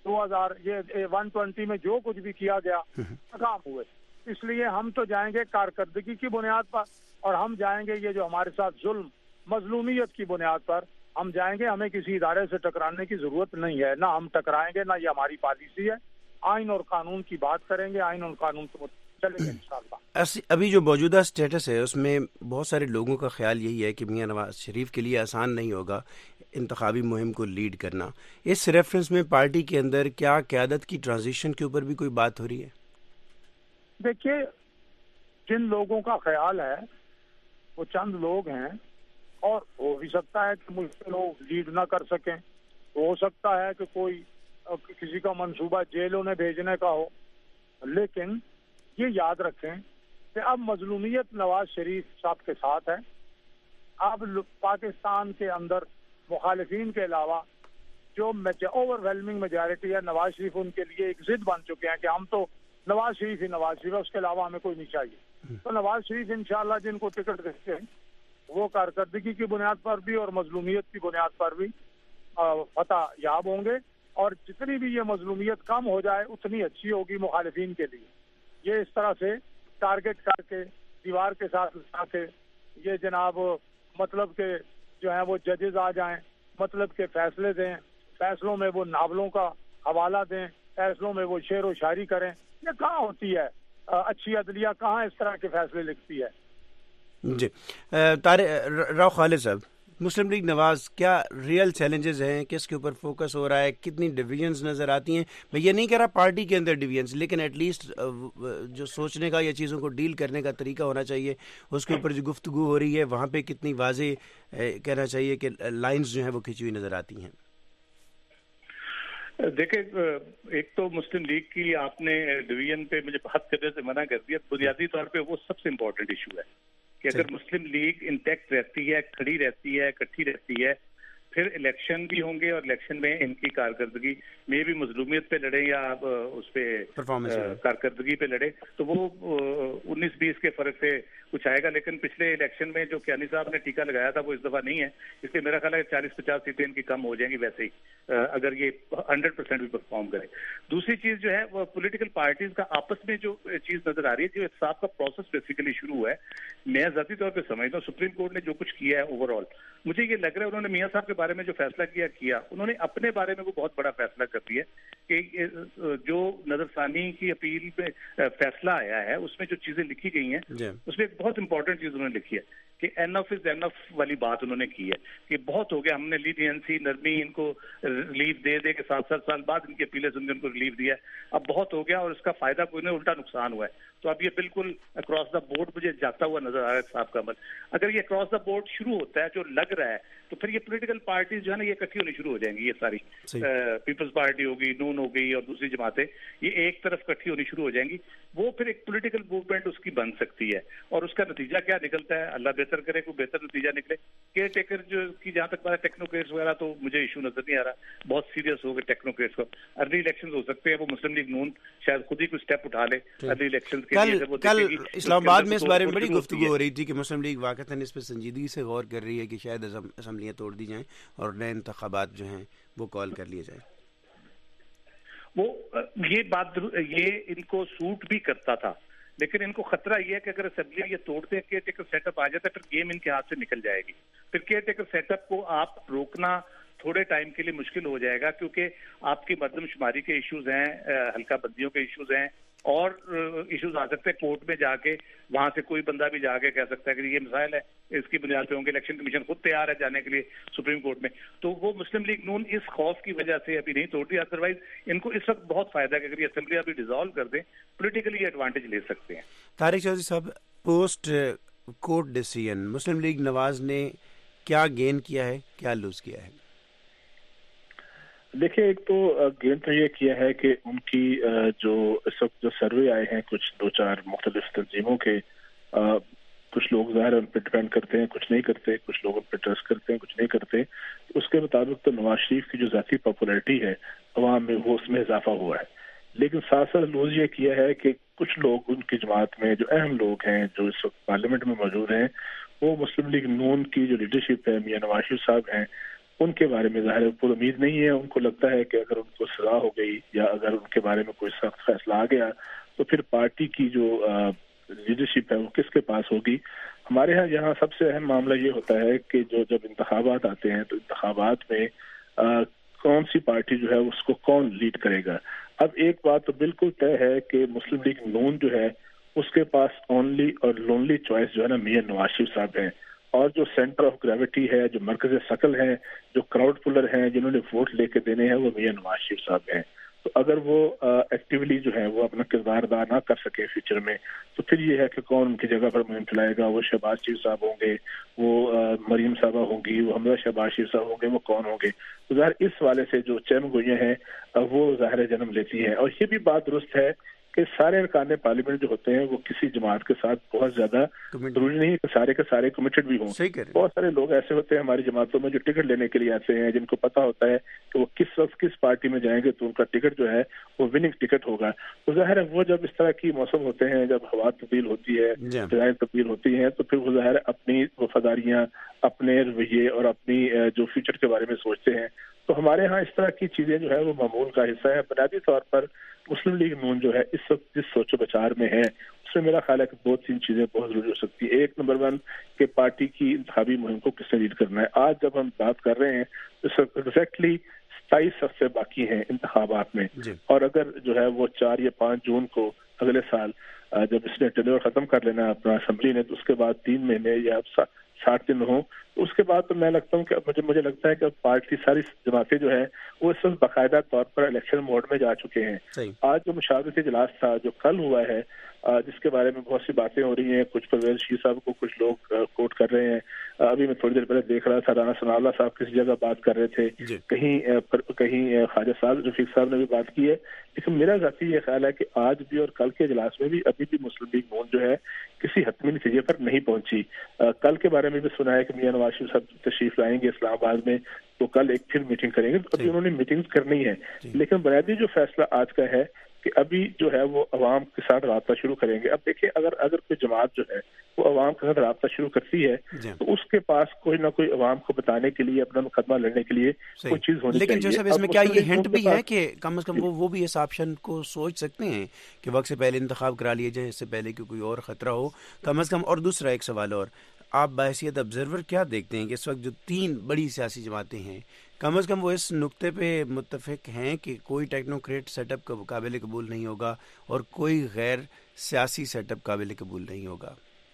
120 میں جو کچھ بھی کیا گیا ناکام ہوئے. اس لیے ہم تو جائیں گے کارکردگی کی بنیاد پر, اور ہم جائیں گے یہ جو ہمارے ساتھ ظلم مظلومیت کی بنیاد پر ہم جائیں گے. ہمیں کسی ادارے سے ٹکرانے کی ضرورت نہیں ہے, نہ ہم ٹکرائیں گے, نہ یہ ہماری پالیسی ہے. آئین اور قانون کی بات کریں گے, آئین اور قانون کو چلیں گے انشاءاللہ. ابھی جو موجودہ سٹیٹس ہے اس میں بہت سارے لوگوں کا خیال یہی ہے کہ میاں نواز شریف کے لیے آسان نہیں ہوگا انتخابی مہم کو لیڈ کرنا. اس ریفرنس میں پارٹی کے اندر کیا قیادت کی ٹرانزیشن کے اوپر بھی کوئی بات ہو رہی ہے؟ دیکھیے, جن لوگوں کا خیال ہے وہ چند لوگ ہیں, اور ہو بھی سکتا ہے کہ ملک کے لوگ لیڈ نہ کر سکیں, ہو سکتا ہے کہ کوئی کسی کا منصوبہ جیلوں نے بھیجنے کا ہو. لیکن یہ یاد رکھیں کہ اب مظلومیت نواز شریف صاحب کے ساتھ ہے. اب پاکستان کے اندر مخالفین کے علاوہ جو اوور ویلمنگ میجارٹی ہے, نواز شریف ان کے لیے ایک ضد بن چکے ہیں کہ ہم تو نواز شریف ہی نواز شریف ہے, اس کے علاوہ ہمیں کوئی نہیں چاہیے. تو نواز شریف انشاءاللہ جن کو ٹکٹ دیتے ہیں وہ کارکردگی کی بنیاد پر بھی اور مظلومیت کی بنیاد پر بھی فتح یاب ہوں گے. اور جتنی بھی یہ مظلومیت کم ہو جائے اتنی اچھی ہوگی مخالفین کے لیے. یہ اس طرح سے ٹارگٹ کر کے دیوار کے ساتھ لا کے یہ جناب مطلب کہ جو ہیں وہ ججز آ جائیں, مطلب کہ فیصلے دیں, فیصلوں میں وہ ناولوں کا حوالہ دیں, فیصلوں میں وہ شعر و شاعری کریں. یہ کہاں ہوتی ہے اچھی عدلیہ, کہاں اس طرح کے فیصلے لکھتی ہے. جی راؤ خالد صاحب, مسلم لیگ نواز کیا ریئل چیلنجز ہیں, کس کے اوپر فوکس ہو رہا ہے, کتنی ڈویژنز نظر آتی ہیں؟ میں یہ نہیں کہہ رہا پارٹی کے اندر ڈویژنز, لیکن ایٹ لیسٹ جو سوچنے کا یا چیزوں کو ڈیل کرنے کا طریقہ ہونا چاہیے, اس کے اوپر جو گفتگو ہو رہی ہے وہاں پہ کتنی واضح کہنا چاہیے کہ لائنز جو ہیں وہ کھینچی ہوئی نظر آتی ہیں. دیکھیں, ایک تو مسلم لیگ کی آپ نے ڈویژن پہ مجھے بات کرنے سے منع کر دیا. بنیادی طور پہ وہ سب سے امپورٹنٹ ایشو ہے کہ اگر مسلم لیگ انٹیکٹ رہتی ہے, کھڑی رہتی ہے, اکٹھی رہتی ہے, پھر الیکشن بھی ہوں گے اور الیکشن میں ان کی کارکردگی میں بھی مظلومیت پہ لڑے یا اس پہ کارکردگی پہ لڑے تو وہ 19-20 کے فرق سے کچھ آئے گا. لیکن پچھلے الیکشن میں جو کیانی صاحب نے ٹیکہ لگایا تھا وہ اس دفعہ نہیں ہے, اس لیے میرا خیال ہے 40-50 سیٹیں ان کی کم ہو جائیں گی ویسے ہی اگر یہ 100% بھی پرفارم کرے. دوسری چیز جو ہے وہ پولیٹیکل پارٹیز کا آپس میں جو چیز نظر آ رہی ہے, جو احتساب کا پروسیس بیسیکلی شروع ہوا ہے, میں ذاتی طور پہ سمجھتا ہوں سپریم کورٹ نے جو کچھ کیا ہے اوور آل, مجھے یہ لگ رہا ہے انہوں نے میاں صاحب کے بارے میں جو فیصلہ کیا انہوں نے اپنے بارے میں وہ بہت بڑا فیصلہ کر دیا کہ جو نظر ثانی کی اپیل پہ فیصلہ آیا ہے اس میں جو چیزیں لکھی گئی ہیں اس میں ایک بہت امپورٹنٹ چیز انہوں نے لکھی ہے کہ اینف از اینف والی بات انہوں نے کی ہے کہ بہت ہو گیا, ہم نے لینینسی نرمی ان کو ریلیف دے کہ 7 سال بعد ان کی اپیلیں سن کے ان کو ریلیف دیا, اب بہت ہو گیا اور اس کا فائدہ کوئی نہیں, الٹا نقصان ہوا ہے. تو اب یہ بالکل اکراس دا بورڈ مجھے جاتا ہوا نظر آ رہا ہے صاحب کا عمل. اگر یہ اکراس دا بورڈ شروع ہوتا ہے جو لگ رہا ہے تو پھر یہ پولیٹیکل پارٹیز جو ہے نا یہ اکٹھی ہونی شروع ہو جائیں گی. یہ ساری پیپلز پارٹی ہوگی, نون ہو گئی اور دوسری جماعتیں, یہ ایک طرف اکٹھی ہونی شروع ہو جائیں گی. وہ پھر ایک پولیٹیکل موومنٹ اس کی بن سکتی ہے اور اس کا نتیجہ کیا نکلتا ہے اللہ بہتر کرے, کوئی بہتر نتیجہ نکلے. کیئر ٹیکر جو کی جہاں تک بات ہے ٹیکنوکریٹس وغیرہ تو مجھے ایشو نظر نہیں آ رہا, بہت سیریس ہو گئے ٹیکنوکریٹس کو. ارلی الیکشن ہو سکتے ہیں, وہ مسلم لیگ نون شاید خود ہی کوئی اسٹیپ اٹھا لے ارلی الیکشن کے لیے. کل اسلام آباد میں اس بارے میں بڑی گفتگو ہو رہی تھی کہ مسلم لیگ واقعتاً اس پہ سنجیدگی سے غور کر رہی ہے کہ شاید اسمبلیاں توڑ دی جائیں اور نئے انتخابات جو ہیں وہ کال کر لیے جائیں. وہ یہ بات یہ ان کو سوٹ بھی کرتا تھا, لیکن ان کو خطرہ یہ ہے کہ اگر اسمبلیاں یہ توڑتے ہیں, کیئر ٹیکر سیٹ اپ آ جاتا ہے, پھر گیم ان کے ہاتھ سے نکل جائے گی. پھر کیئر ٹیکر سیٹ اپ کو آپ روکنا تھوڑے ٹائم کے لیے مشکل ہو جائے گا, کیونکہ آپ کی مردم شماری کے ایشوز ہیں, ہلکا بندیوں کے ایشوز ہیں, اور ایشوز آ سکتے ہیں کورٹ میں جا کے. وہاں سے کوئی بندہ بھی جا کے کہہ سکتا ہے کہ یہ مسائل ہے, اس کی بنیاد پہ ہوں گے. الیکشن کمیشن خود تیار ہے جانے کے لیے سپریم کورٹ میں. تو وہ مسلم لیگ نون اس خوف کی وجہ سے ابھی نہیں توڑتی. ادروائز ان کو اس وقت بہت فائدہ ہے کہ اگر یہ اسمبلی ابھی ڈیزالو کر دیں, پولیٹیکلی ایڈوانٹیج لے سکتے ہیں. طارق چودھری صاحب, post court decision Muslim League Nawaz نے کیا گین کیا ہے, کیا لوز کیا ہے؟ دیکھیں, ایک تو گین تو یہ کیا ہے کہ ان کی جو اس وقت جو سروے آئے ہیں کچھ 2-4 مختلف تنظیموں کے, کچھ لوگ ظاہر ان پہ ڈپینڈ کرتے ہیں, کچھ نہیں کرتے, کچھ لوگ ان پہ ٹرسٹ کرتے ہیں, کچھ نہیں کرتے. اس کے مطابق تو نواز شریف کی جو ذاتی پاپولیرٹی ہے عوام میں وہ اس میں اضافہ ہوا ہے. لیکن ساتھ ساتھ لوز یہ کیا ہے کہ کچھ لوگ ان کی جماعت میں جو اہم لوگ ہیں جو اس وقت پارلیمنٹ میں موجود ہیں, وہ مسلم لیگ نون کی جو لیڈرشپ ہے, میاں نواز شریف صاحب ہیں, ان کے بارے میں ظاہر پر امید نہیں ہے. ان کو لگتا ہے کہ اگر ان کو سزا ہو گئی یا اگر ان کے بارے میں کوئی سخت فیصلہ آ گیا تو پھر پارٹی کی جو لیڈرشپ ہے وہ کس کے پاس ہوگی. ہمارے ہاں یہاں سب سے اہم معاملہ یہ ہوتا ہے کہ جب انتخابات آتے ہیں تو انتخابات میں کون سی پارٹی جو ہے اس کو کون لیڈ کرے گا. اب ایک بات تو بالکل طے ہے کہ مسلم لیگ نون جو ہے اس کے پاس اونلی اور لونلی چوائس جو ہے نا میاں نواز شریف صاحب ہیں, اور جو سینٹر آف گریوٹی ہے, جو مرکز ثقل ہیں, جو کراؤڈ پلر ہیں, جنہوں نے ووٹ لے کے دینے ہیں, وہ میاں نواز شریف صاحب ہیں. تو اگر وہ ایکٹیولی جو ہے وہ اپنا کردار ادا نہ کر سکے فیوچر میں, تو پھر یہ ہے کہ کون ان کی جگہ پر مہم چلائے گا. وہ شہباز شریف صاحب ہوں گے, وہ مریم صاحبہ ہوں گی, وہ حمزہ شہباز شریف صاحب ہوں گے, وہ کون ہوں گے. تو ظاہر اس والے سے جو چہم گوئیاں ہیں وہ ظاہر جنم لیتی ہیں. اور یہ بھی بات درست ہے کہ سارے ارکان پارلیمنٹ جو ہوتے ہیں وہ کسی جماعت کے ساتھ بہت زیادہ ضروری نہیں کہ سارے کے سارے کمیٹڈ بھی ہوں. بہت سارے لوگ ایسے ہوتے ہیں ہماری جماعتوں میں جو ٹکٹ لینے کے لیے آتے ہیں, جن کو پتا ہوتا ہے کہ وہ کس وقت کس پارٹی میں جائیں گے تو ان کا ٹکٹ جو ہے وہ وننگ ٹکٹ ہوگا. تو ظاہر ہے وہ جب اس طرح کی موسم ہوتے ہیں, جب ہوا تبدیل ہوتی ہے, فضائیں تبدیل ہوتی ہیں, تو پھر وہ ظاہر اپنی وفاداریاں, اپنے رویے اور اپنی جو فیوچر کے بارے میں سوچتے ہیں. تو ہمارے ہاں اس طرح کی چیزیں جو ہے وہ معمول کا حصہ ہے. بنیادی طور پر مسلم لیگ نون جو ہے اس وقت جس سوچ و بچار میں ہے اس میں میرا خیال ہے کہ 2-3 چیزیں بہت ضروری ہو سکتی ہے. ایک نمبر 1 کہ پارٹی کی انتخابی مہم کو کس نے لیڈ کرنا ہے. آج جب ہم بات کر رہے ہیں تو ایگزیکٹلی 27 ہفتے باقی ہیں انتخابات میں، اور اگر جو ہے وہ 4 یا 5 جون کو اگلے سال جب اس نے ٹینیور ختم کر لینا اپنا اسمبلی نے، تو اس کے بعد 3 مہینے یا 60 دن ہوں، تو اس کے بعد تو میں لگتا ہوں کہ مجھے لگتا ہے کہ پارٹی ساری جماعتیں جو ہیں وہ اس وقت باقاعدہ طور پر الیکشن موڈ میں جا چکے ہیں۔ آج جو مشاورتی اجلاس تھا جو کل ہوا ہے، جس کے بارے میں بہت سی باتیں ہو رہی ہیں، کچھ پرویز شیر صاحب کو کچھ لوگ کوٹ کر رہے ہیں، ابھی میں تھوڑی دیر پہلے دیکھ رہا تھا رانا ثناء اللہ صاحب کسی جگہ بات کر رہے تھے، کہیں خواجہ صاحب رفیق صاحب نے بھی بات کی ہے، لیکن میرا ذاتی یہ خیال ہے کہ آج بھی اور کل کے اجلاس میں بھی ابھی بھی مسلم لیگ نون جو ہے کسی حتمی نتیجے پر نہیں پہنچی۔ کل کے بارے میں بھی سنا ہے کہ میاں نواز شریف صاحب تشریف لائیں گے اسلام آباد میں، تو کل ایک پھر میٹنگ کریں گے، ابھی انہوں نے میٹنگ کرنی ہے، لیکن بنیادی جو فیصلہ آج کا ہے کہ ابھی جو ہے وہ عوام کے ساتھ رابطہ شروع کریں گے۔ اب دیکھیں اگر کوئی جماعت جو ہے وہ عوام کے ساتھ رابطہ شروع کرتی ہے تو اس کے پاس کوئی نہ کوئی عوام کو بتانے کے لیے، اپنا مقدمہ لڑنے کے لیے کوئی چیز ہونی چاہیے۔ لیکن جو صاحب اس میں کیا یہ ہنٹ بھی ہے کہ کم از کم وہ بھی اس آپشن کو سوچ سکتے ہیں کہ وقت سے پہلے انتخاب کرا لیے جائے، اس سے پہلے کہ کوئی اور خطرہ ہو کم از کم؟ اور دوسرا ایک سوال اور، آپ بحیثیت آبزرور کیا دیکھتے ہیں کہ اس وقت جو 3 بڑی سیاسی جماعتیں ہیں کم از کم وہ اس نقطے پہ متفق ہیں کہ کوئی ٹیکنوکریٹ سیٹ اپ قابل قبول نہیں ہوگا اور کوئی غیر سیاسی سیٹ اپ قابل قبول نہیں ہوگا؟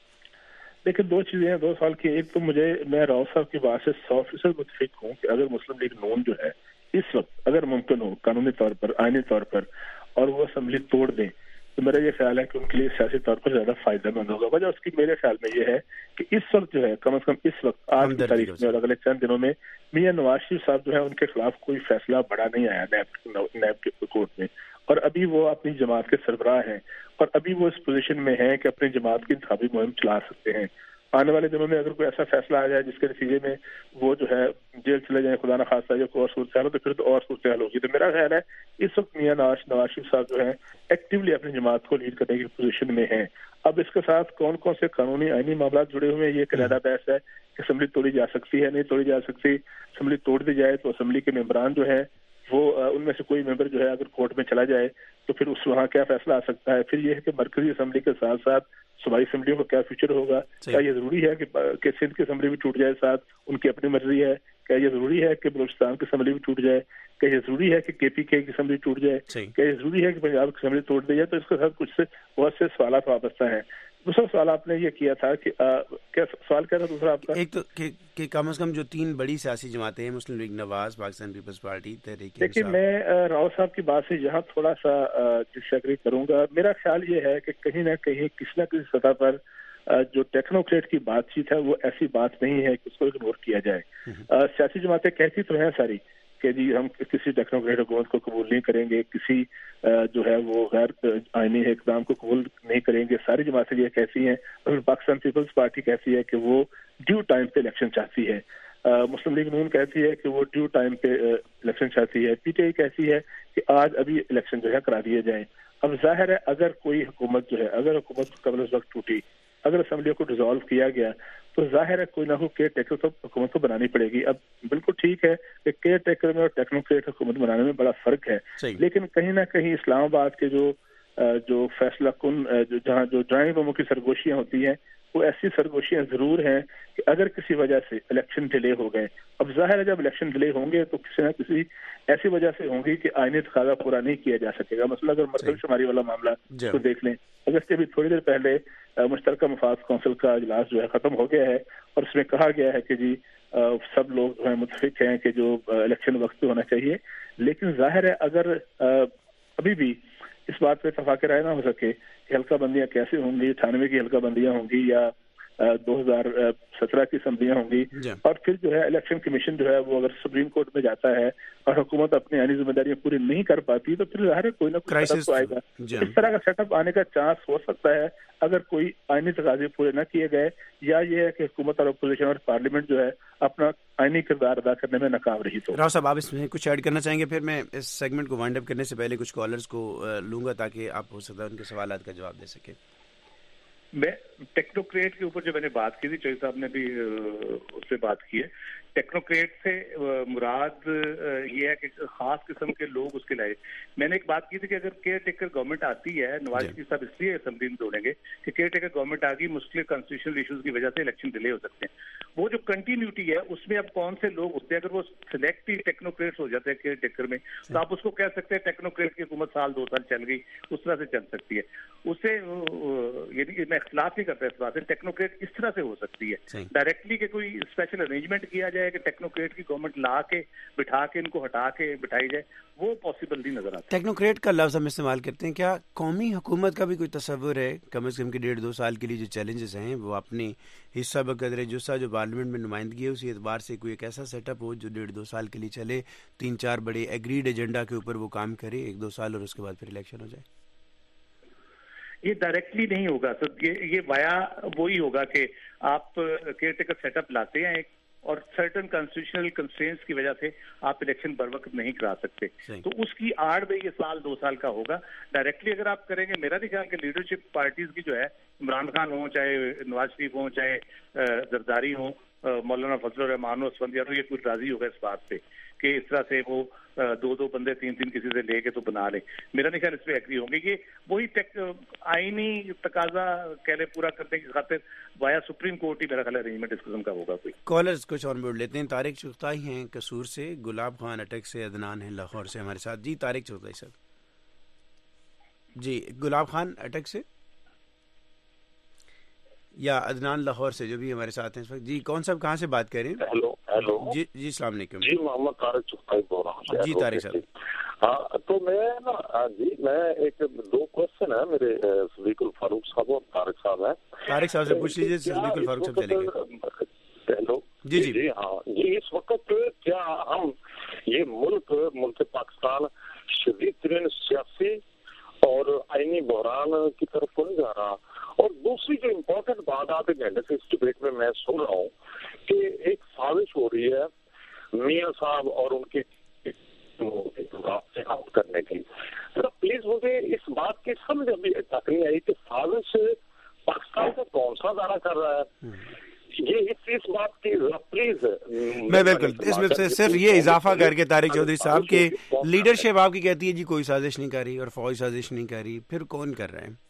لیکن 2 چیزیں ہیں 2 سال کی۔ ایک تو میں راؤ صاحب کی بات سے 100% متفق ہوں کہ اگر مسلم لیگ نون جو ہے اس وقت اگر ممکن ہو قانونی طور پر، آئینی طور پر، اور وہ اسمبلی توڑ دیں تو میرا یہ خیال ہے کہ ان کے لیے سیاسی طور پر زیادہ فائدہ مند ہوگا۔ وجہ اس کی میرے خیال میں یہ ہے کہ اس وقت جو ہے کم از کم اس وقت آج کی تاریخ میں اور اگلے چند دنوں میں میاں نواز شریف صاحب جو ہے ان کے خلاف کوئی فیصلہ بڑا نہیں آیا نیب کے کورٹ میں، اور ابھی وہ اپنی جماعت کے سربراہ ہیں اور ابھی وہ اس پوزیشن میں ہیں کہ اپنی جماعت کی انتخابی مہم چلا سکتے ہیں۔ آنے والے دنوں میں اگر کوئی ایسا فیصلہ آ جائے جس کے نتیجے میں وہ جو ہے جیل چلے جائیں، خدا نخواستہ یا کوئی اور صورتحال ہو، تو پھر تو اور صورتحال ہوگی۔ تو میرا خیال ہے اس وقت میاں نواز شریف صاحب جو ہے ایکٹیولی اپنی جماعت کو لیڈ کرنے کی پوزیشن میں ہیں۔ اب اس کے ساتھ کون کون سے قانونی آئینی معاملات جڑے ہوئے ہیں یہ ایک علیحدہ بحث ہے کہ اسمبلی توڑی جا سکتی ہے، نہیں توڑی جا سکتی۔ اسمبلی توڑ دی جائے تو اسمبلی کے ممبران جو ہے وہ ان میں سے کوئی ممبر جو ہے اگر کورٹ میں چلا جائے تو پھر اس وہاں کیا فیصلہ آ سکتا ہے۔ پھر یہ ہے کہ مرکزی اسمبلی کے ساتھ ساتھ صوبائی اسمبلیوں کا کیا فیوچر ہوگا، کیا یہ ضروری ہے کہ سندھ کی اسمبلی بھی ٹوٹ جائے، ساتھ ان کی اپنی مرضی ہے، کیا یہ ضروری ہے کہ بلوچستان کی اسمبلی بھی ٹوٹ جائے، کیا یہ ضروری ہے کہ KPK کی اسمبلی ٹوٹ جائے، کیا یہ ضروری ہے کہ پنجاب کی اسمبلی توڑ دی جائے؟ تو اس کے ساتھ کچھ بہت سے سوالات وابستہ ہیں۔ دوسرا سوال آپ نے یہ کیا تھا کہ کیا سوال کیا تھا دوسرا آپ کا؟ ایک تو کہ کم از کم جو 3 بڑی سیاسی جماعتیں ہیں Muslim League Nawaz, Pakistan Peoples Party, Tehreek دیکھیے میں راؤ صاحب کی بات سے یہاں تھوڑا سا ڈسیگری کروں گا۔ میرا خیال یہ ہے کہ کہیں نہ کہیں کسی نہ کسی سطح پر جو ٹیکنوکریٹ کی بات چیت ہے وہ ایسی بات نہیں ہے کہ اس کو اگنور کیا جائے۔ سیاسی جماعتیں کہتی تو ہیں ساری کہ جی ہم کسی ٹیکنوکریٹ حکومت کو قبول نہیں کریں گے، کسی جو ہے وہ غیر آئینی اقدام کو قبول نہیں کریں گے، ساری جماعتیں یہ کہتی ہیں، اور پاکستان پیپلز پارٹی کہتی ہے کہ وہ ڈیو ٹائم پہ الیکشن چاہتی ہے، مسلم لیگ نون کہتی ہے کہ وہ ڈیو ٹائم پہ الیکشن چاہتی ہے، PTI کہتی ہے کہ آج ابھی الیکشن جو ہے کرا دیے جائیں۔ اب ظاہر ہے اگر کوئی حکومت جو ہے اگر حکومت قبل از وقت ٹوٹی، اگر اسمبلیوں کو ڈیزالو کیا گیا تو ظاہر ہے کوئی نہ کوئی کیئر ٹیکر تو حکومت کو بنانی پڑے گی۔ اب بالکل ٹھیک ہے کہ کیئر ٹیکر میں اور ٹیکنوکریٹ حکومت بنانے میں بڑا فرق ہے، لیکن کہیں نہ کہیں اسلام آباد کے جو فیصلہ کن جہاں جو ڈرائنگ روموں کی سرگوشیاں ہوتی ہیں وہ ایسی سرگوشیاں ضرور ہیں کہ اگر کسی وجہ سے الیکشن ڈیلے ہو گئے، اب ظاہر ہے جب الیکشن ڈیلے ہوں گے تو کسی نہ کسی ایسی وجہ سے ہوں گی کہ آئینی تقاضا پورا نہیں کیا جا سکے گا۔ مثلا اگر مردم شماری والا معاملہ کو دیکھ لیں، اگست کے بھی تھوڑی دیر پہلے مشترکہ مفاد کونسل کا اجلاس جو ہے ختم ہو گیا ہے اور اس میں کہا گیا ہے کہ جی سب لوگ جو ہے متفق ہیں کہ جو الیکشن وقت پہ ہونا چاہیے، لیکن ظاہر ہے اگر ابھی بھی اس بات پہ اتفاق رائے نہ ہو سکے کہ حلقہ بندیاں کیسے ہوں گی، 98 کی حلقہ بندیاں ہوں گی یا 2017 کی اسمبلیاں ہوں گی، اور پھر جو ہے الیکشن کمیشن جو ہے وہ اگر سپریم کورٹ میں جاتا ہے اور حکومت اپنی آئینی ذمہ داریاں پوری نہیں کر پاتی تو پھر ظاہر ہے کوئی نہ کوئی سیٹ اپ آئے گا۔ اس طرح کا سیٹ اپ آنے کا چانس ہو سکتا ہے اگر کوئی آئینی تقاضے پورے نہ کیے گئے، یا یہ ہے کہ حکومت اور اپوزیشن اور پارلیمنٹ جو ہے اپنا آئینی کردار ادا کرنے میں ناکام رہی۔ تو راؤ صاحب آپ اس میں کچھ ایڈ کرنا چاہیں گے؟ پھر میں اس سیگمنٹ کو وائنڈ اپ کرنے سے پہلے کچھ کالرز کو لوں گا تاکہ آپ ہو سکتا ہے ان کے سوالات کا جواب دے سکیں۔ میں ٹیکنوکریٹ کے اوپر جو میں نے بات کی تھی، چوہدری صاحب نے بھی اس سے بات کی ہے، ٹیکنوکریٹ سے مراد یہ ہے کہ خاص قسم کے لوگ اس کے لائے۔ میں نے ایک بات کی تھی کہ اگر کیئر ٹیکر گورنمنٹ آتی ہے، نواز شریف صاحب اس لیے اسمبلی میں توڑیں گے کہ کیئر ٹیکر گورنمنٹ آ گئی، مشکل کانسٹیٹیوشنل ایشوز کی وجہ سے الیکشن ڈیلے ہو سکتے ہیں۔ वो जो कंटिन्यूटी है उसमें अब कौन से लोग होते हैं, अगर वो सिलेक्ट ही टेक्नोक्रेट्स हो जाते हैं केयर टेकर में, तो आप उसको कह सकते हैं टेक्नोक्रेट की हुकूमत साल 2 साल चल गई, उस तरह से चल सकती है। उससे यदि मैं इख्तिलाफ नहीं करता इस बात से, टेक्नोक्रेट इस तरह से हो सकती है डायरेक्टली कि कोई स्पेशल अरेंजमेंट किया जाए कि टेक्नोक्रेट की गवर्नमेंट ला के बिठा के इनको हटा के बिठाई जाए, वो पॉसिबल नहीं नजर आता। टेक्नोक्रेट का लफ्ज हम इस्तेमाल करते हैं, क्या कौमी हुकूमत का भी कोई तस्वुर है कम से कम के 1.5-2 साल के लिए जो चैलेंजेस हैं वो अपने हिस्सा बकदर जुस्सा जो पार्लियामेंट में नुमाइंदगी है उसी एतबार से कोई एक ऐसा सेटअप हो जो 1.5-2 साल के लिए चले, 3-4 बड़े एग्रीड एजेंडा के ऊपर वो काम करे 1-2 साल और उसके बाद फिर इलेक्शन हो जाए? ये डायरेक्टली नहीं होगा सर, ये वाया वही होगा कि आप केयर टेकर सेटअप लाते हैं एक, और सर्टन कॉन्स्टिट्यूशनल कंस्ट्रेंट्स की वजह से आप इलेक्शन बर वक्त नहीं करा सकते, तो उसकी आड़ में ये साल 2 साल का होगा। डायरेक्टली अगर आप करेंगे, मेरा नहीं ख्याल कि लीडरशिप पार्टीज की जो है, इमरान खान हो चाहे नवाज शरीफ हो चाहे जरदारी हो, मौलाना फजलुर रहमान हो, असफंदिया हो, ये कुछ राजी होगा इस बात पे कि इस तरह से वो 2-2 बंदे 3-3 किसी से लेके तो बना ले। मेरा नहीं ख्याल इस पे एग्री होंगे। ये वही आईनी तकाजा कह ले पूरा करने की खातिर वाया सुप्रीम कोर्ट ही मेरा ख्याल अरेंजमेंट इस किस्म का होगा कोई। कॉलर्स कुछ और बोल लेते हैं। तारिक चुगताई हैं कसूर से, गुलाब खान अटक से, अदनान है लाहौर से हमारे साथ। जी तारिक चुगताई साहब। जी गुलाब खान अटक से या अदनान लाहौर से, जो भी हमारे साथ हैं इस वक्त। जी कौन साहब कहाँ से बात कर रहे हैं? हेलो हेलो जी अस्सलाम वालेकुम। जी मोहम्मद तारिक चुगताई बोल रहा हूँ। जी तारिक साहब। हाँ तो मैं एक 2 क्वेश्चन है मेरे सदीकुल फारूक साहब और तारिक साहब है। तारिक साहब से पूछ लीजिए, सदीकुल फारूक साहब चलेंगे। हेलो जी जी जी हाँ जी, इस वक्त क्या हम ये मुल्क पाकिस्तान शदीद तरीन सियासी और आईनी बहरान की तरफ को नहीं जा रहा? और दूसरी जो इम्पोर्टेंट बात आप एक घंटे से इस डिबेट में मैं सुन रहा हूँ कि एक साजिश हो रही है मियां साहब और उनके से आउट करने की। तो प्लीज मुझे इस बात की समझ अभी तक नहीं आई कि साजिश पाकिस्तान से कौन सा दारा कर रहा है। ये इस बात की प्लीज मैं बिल्कुल इसमें से सिर्फ ये इजाफा करके तारिक चौधरी साहब के लीडरशिप आपकी कहती है जी कोई साजिश नहीं कर रही और फौज साजिश नहीं कर रही, फिर कौन कर रहा है?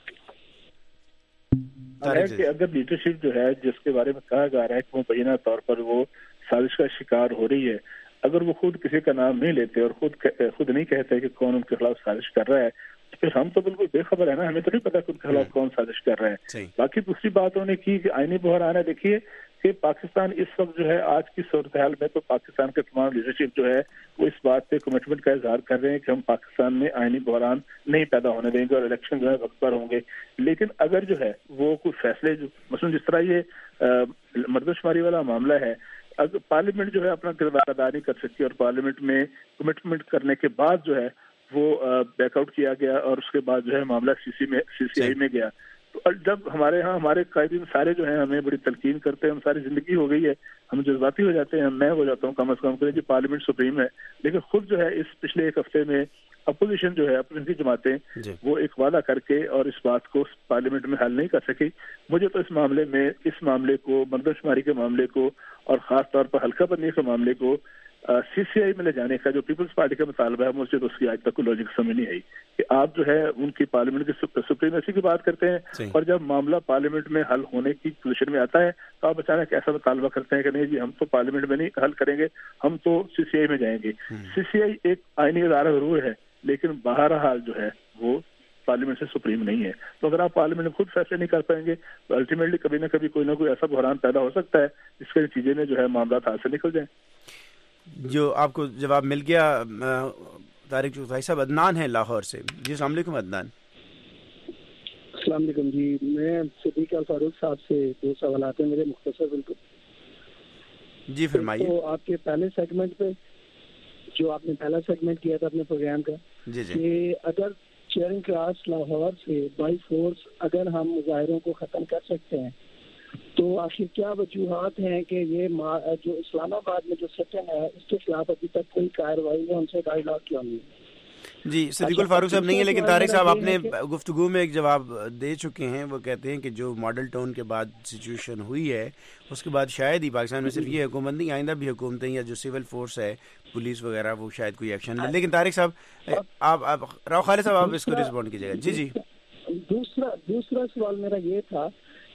कि अगर लीडरशिप जो है जिसके बारे में कहा जा रहा है कि वो मुबैना तौर पर वो साजिश का शिकार हो रही है, अगर वो खुद किसी का नाम नहीं लेते और खुद नहीं कहते कि कौन उनके खिलाफ साजिश कर रहा है, फिर हम तो बिल्कुल बेखबर है ना, हमें तो नहीं पता कि उनके खिलाफ कौन साजिश कर रहा है। बाकी दूसरी बात उन्होंने की कि आईनी बहरान है। देखिए कि पाकिस्तान इस वक्त जो है आज की सूरत हाल में तो पाकिस्तान के तमाम लीडरशिप जो है वो इस बात पे कमिटमेंट का इजहार कर रहे हैं कि हम पाकिस्तान में आईनी बहरान नहीं पैदा होने देंगे और इलेक्शन जो है वक्त पर होंगे। लेकिन अगर जो है वो कुछ फैसले जो मसलन जिस तरह ये मर्दमशुमारी वाला मामला है, अगर पार्लियामेंट जो है अपना किरदार अदा नहीं कर सकती और पार्लियामेंट में कमिटमेंट करने के बाद जो है वो बैकआउट किया गया और उसके बाद जो है मामला सीसीआई में गया, तो जब हमारे यहाँ हमारे कायदीन सारे जो है हमें बड़ी तलकीन करते हैं, हम सारी जिंदगी हो गई है, हम जज्बाती हो जाते हैं, मैं हो जाता हूँ कम से कम करें कि पार्लियामेंट सुप्रीम है, लेकिन खुद जो है इस पिछले 1 हफ्ते में अपोजिशन जो है अपनी जमातें वो एक वादा करके और इस बात को पार्लियामेंट में हल नहीं कर सकी। मुझे तो इस मामले को मर्दमशुमारी के मामले को और खास तौर पर हल्का बंदी के मामले को सीसीआई में ले जाने का जो पीपल्स पार्टी का मुतालबा है, मुझे तो उसकी आज तक कोई लॉजिक समझ नहीं आई कि आप जो है उनकी पार्लियामेंट की सुप्रीमेसी की बात करते हैं और जब मामला पार्लियामेंट में हल होने की पोजीशन में आता है तो आप अचानक ऐसा मुतालबा करते हैं कि नहीं जी हम तो पार्लियामेंट में नहीं हल करेंगे, हम तो सीसीआई में जाएंगे। सीसीआई एक आईनी इदारा जरूर है लेकिन बहरहाल जो है वो पार्लियामेंट से सुप्रीम नहीं है। तो अगर आप पार्लियामेंट में खुद फैसले नहीं कर पाएंगे तो अल्टीमेटली कभी ना कभी कोई ना कोई ऐसा बहरान पैदा हो सकता है जिसके नतीजे में जो है मामला हाथ से निकल जाए। जो आपको जवाब मिल गया तारिक चुगताई साहब। अदनान है लाहौर से। जी अस्सलाम वालेकुम अदनान। अस्सलाम वालेकुम जी, मैं सदीक अल फारूक साहब से 2 सवाल आते हैं मेरे मुख्तसर बिल्कुल। जी फरमाइए। तो आपके पहले सेगमेंट पे जो आपने पहला सेगमेंट किया था अपने प्रोग्राम का कि अगर चेयरिंग क्लास लाहौर से बाई फोर्स अगर हम मुजाहिरों को ख़त्म कर सकते हैं तो आखिर क्या वजूहात हैं कि ये जो इस्लामाबाद में जो सिटिंग है इसके खिलाफ अभी तक कोई कार्रवाई है, उनसे डायलॉग क्यों नहीं है? जी सदीकुल फारूक साहब नहीं है, लेकिन तारिक साहब आपने गुफ्तगू में एक जवाब दे चुके हैं। वो कहते हैं कि जो मॉडल टाउन के बाद सिचुएशन हुई है उसके बाद शायद ही पाकिस्तान में सिर्फ ये हुकूमत नहीं आइंदा भी हुकूमतें या जो सिविल फोर्स है पुलिस वगैरह वो शायद कोई एक्शन ले। लेकिन तारिक साहब आप राव खालिद साहब आप इसको रिस्पॉन्ड कीजिएगा। जी जी। दूसरा सवाल मेरा ये था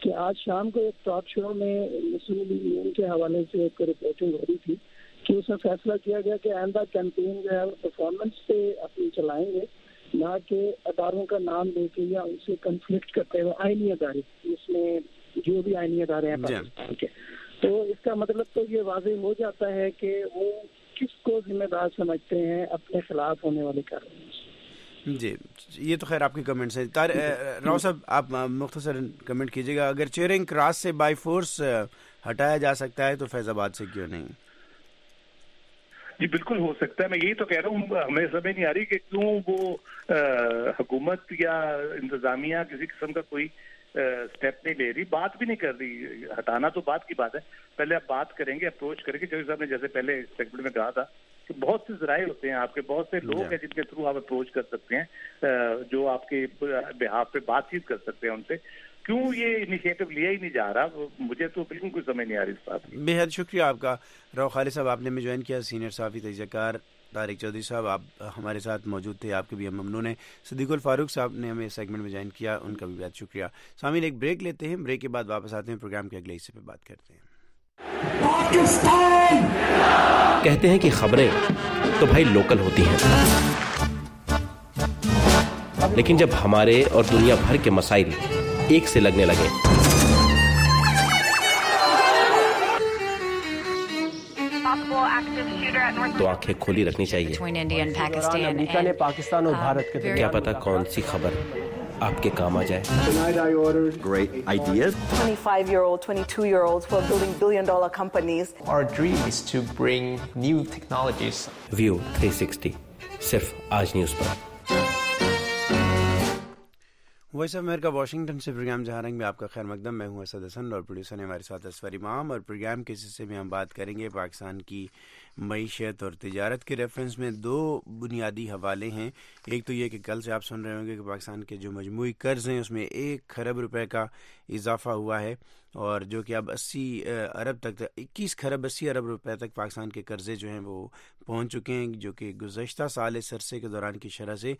کہ آج شام کو ایک ٹاک شو میں مسلم لیگ نون کے حوالے سے ایک رپورٹنگ ہو رہی تھی کہ اس میں فیصلہ کیا گیا کہ آئندہ کیمپین جو ہے پرفارمنس پہ اپنی چلائیں گے، نہ کہ اداروں کا نام لے کے یا ان سے کنفلکٹ کرتے ہوئے آئینی ادارے، اس میں جو بھی آئینی ادارے ہیں پاکستان کے. تو اس کا مطلب تو یہ واضح ہو جاتا ہے کہ وہ کس کو ذمہ دار سمجھتے ہیں اپنے خلاف ہونے والی کارروائی. جی یہ تو خیر آپ کے کمنٹس ہیں. راؤ صاحب آپ مختصر کمنٹ کیجیے گا. اگر چیئرنگ کراس سے بائی فورس ہٹایا جا سکتا ہے تو فیض آباد سے کیوں نہیں؟ جی بالکل ہو سکتا ہے. میں یہی تو کہہ رہا ہوں، ہمیں سمجھ نہیں آ رہی کہ کیوں وہ حکومت یا انتظامیہ کسی قسم کا کوئی اسٹیپ نہیں لے رہی، بات بھی نہیں کر رہی. ہٹانا تو بات کی بات ہے، پہلے آپ بات کریں گے، اپروچ کریں گے. جیسے صاحب نے جیسے پہلے سیگمنٹ میں کہا تھا کہ بہت سے ذرائع ہوتے ہیں آپ کے، بہت سے لوگ ہیں جن کے تھرو آپ اپروچ کر سکتے ہیں، جو آپ کے بہاف پہ بات چیت کر سکتے ہیں ان سے. کیوں یہ انیشیٹو لیا ہی نہیں جا رہا، مجھے تو بالکل کوئی سمجھ نہیں آ رہی اس بات. بے حد شکریہ آپ کا راؤ خالد صاحب، آپ نے ہمیں جوائن کیا. سینئر صحافی تجزیہ کار طارق چودھری صاحب آپ ہمارے ساتھ موجود تھے، آپ کے بھی ہم ممنون ہیں. صدیق الفاروق صاحب نے ہمیں سیگمنٹ میں جوائن کیا، ان کا بھی بہت شکریہ. سامعین ایک بریک لیتے ہیں، بریک کے بعد واپس آتے ہیں، پروگرام کے اگلے حصے پہ بات کرتے ہیں. پاکستان کہتے ہیں کہ خبریں تو بھائی لوکل ہوتی ہیں، لیکن جب ہمارے اور دنیا بھر کے مسائل ایک سے لگنے لگے تو آنکھیں کھلی رکھنی چاہیے. امریکہ نے پاکستان اور بھارت کے کیا پتا کون سی خبر آپ کے کام آ جائے. Great ideas. 25-year-old, 22-year-olds who are building billion-dollar companies. Our dream is to bring new technologies. View 360 صرف آج نیوز پر. وائس آف امریکہ واشنگٹن سے پروگرام جہاں رنگ میں آپ کا خیر مقدم. میں ہوں اسد حسن اور پروڈیوسر نے ہمارے ساتھ اسفر امام. اور پروگرام کے حصے میں ہم بات کریں گے پاکستان کی معیشت اور تجارت کے ریفرنس میں. دو بنیادی حوالے ہیں. ایک تو یہ کہ کل سے آپ سن رہے ہوں گے کہ پاکستان کے جو مجموعی قرض ہیں اس میں 1 خرب روپے کا اضافہ ہوا ہے، اور جو کہ اب 80 ارب تک 21 خرب 80 ارب روپے تک پاکستان کے قرضے جو ہیں وہ پہنچ چکے ہیں، جو کہ گزشتہ سال اس عرصے کے دوران کی شرح سے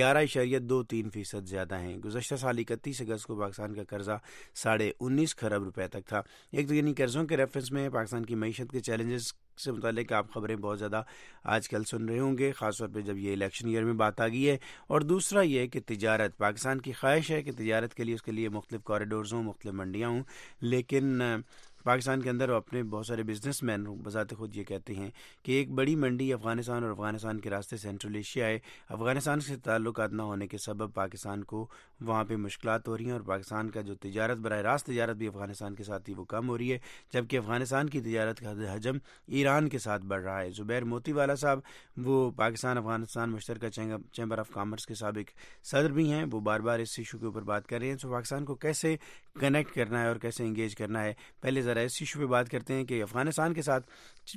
11.23% زیادہ ہیں. گزشتہ سال 31 اگست کو پاکستان کا قرضہ 19.5 خرب روپے تک تھا. ایک تو یعنی قرضوں کے ریفرنس میں پاکستان کی معیشت کے چیلنجز سے متعلق آپ خبریں بہت زیادہ آج کل سن رہے ہوں گے، خاص طور پہ جب یہ الیکشن ایئر میں بات آ گئی ہے. اور دوسرا یہ کہ تجارت، پاکستان کی خواہش ہے کہ تجارت کے لیے اس کے لیے مختلف کوریڈورز ہوں، مختلف منڈیاں ہوں، لیکن پاکستان کے اندر اپنے بہت سارے بزنس مین بذات خود یہ کہتے ہیں کہ ایک بڑی منڈی افغانستان اور افغانستان کے راستے سینٹرل ایشیا ہے. افغانستان سے تعلقات نہ ہونے کے سبب پاکستان کو وہاں پہ مشکلات ہو رہی ہیں، اور پاکستان کا جو تجارت براہ راست تجارت بھی افغانستان کے ساتھ ہی وہ کم ہو رہی ہے، جبکہ افغانستان کی تجارت کا حجم ایران کے ساتھ بڑھ رہا ہے. زبیر موتی والا صاحب وہ پاکستان افغانستان مشترکہ چیمبر آف کامرس کے سابق صدر بھی ہیں، وہ بار بار اس ایشو کے اوپر بات کر رہے ہیں. تو پاکستان کو کیسے کنیکٹ کرنا ہے اور کیسے انگیج کرنا ہے، پہلے ذرا اس ایشو پہ بات کرتے ہیں کہ افغانستان کے ساتھ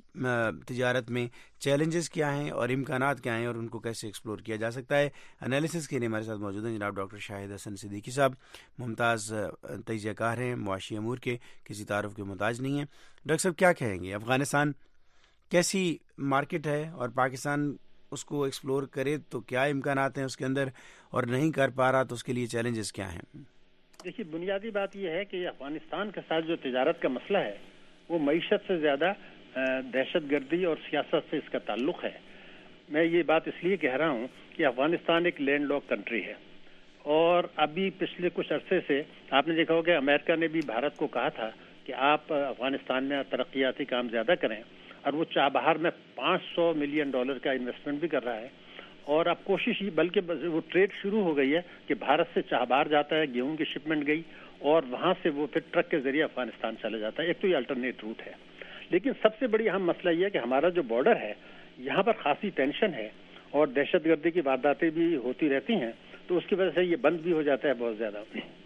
تجارت میں چیلنجز کیا ہیں اور امکانات کیا ہیں اور ان کو کیسے ایکسپلور کیا جا سکتا ہے. انالیسس کے لیے ہمارے ساتھ موجود ہیں جناب ڈاکٹر شاہد حسن صدیقی صاحب، ممتاز تجزیہ کار ہیں، معاشی امور کے کسی تعارف کے محتاج نہیں ہیں. ڈاکٹر صاحب کیا کہیں گے، افغانستان کیسی مارکیٹ ہے اور پاکستان اس کو ایکسپلور کرے تو کیا امکانات ہیں اس کے اندر، اور نہیں کر پا رہا تو اس کے لیے چیلنجز کیا ہیں؟ دیکھیے بنیادی بات یہ ہے کہ افغانستان کے ساتھ جو تجارت کا مسئلہ ہے وہ معیشت سے زیادہ دہشت گردی اور سیاست سے اس کا تعلق ہے. میں یہ بات اس لیے کہہ رہا ہوں کہ افغانستان ایک لینڈ لاک کنٹری ہے، اور ابھی پچھلے کچھ عرصے سے آپ نے دیکھا ہوگا کہ امریکہ نے بھی بھارت کو کہا تھا کہ آپ افغانستان میں ترقیاتی کام زیادہ کریں، اور وہ چابہار میں $500 ملین کا انویسٹمنٹ بھی کر رہا ہے. اور اب کوشش ہی بلکہ وہ ٹریڈ شروع ہو گئی ہے کہ بھارت سے چابہار جاتا ہے، گیہوں کی شپمنٹ گئی اور وہاں سے وہ پھر ٹرک کے ذریعے افغانستان چلا جاتا ہے. ایک تو یہ الٹرنیٹ روٹ ہے، لیکن سب سے بڑی اہم مسئلہ یہ ہے کہ ہمارا جو بارڈر ہے یہاں پر خاصی ٹینشن ہے اور دہشت گردی کی وارداتیں بھی ہوتی رہتی ہیں، تو اس کی وجہ سے یہ بند بھی ہو جاتا ہے، بہت زیادہ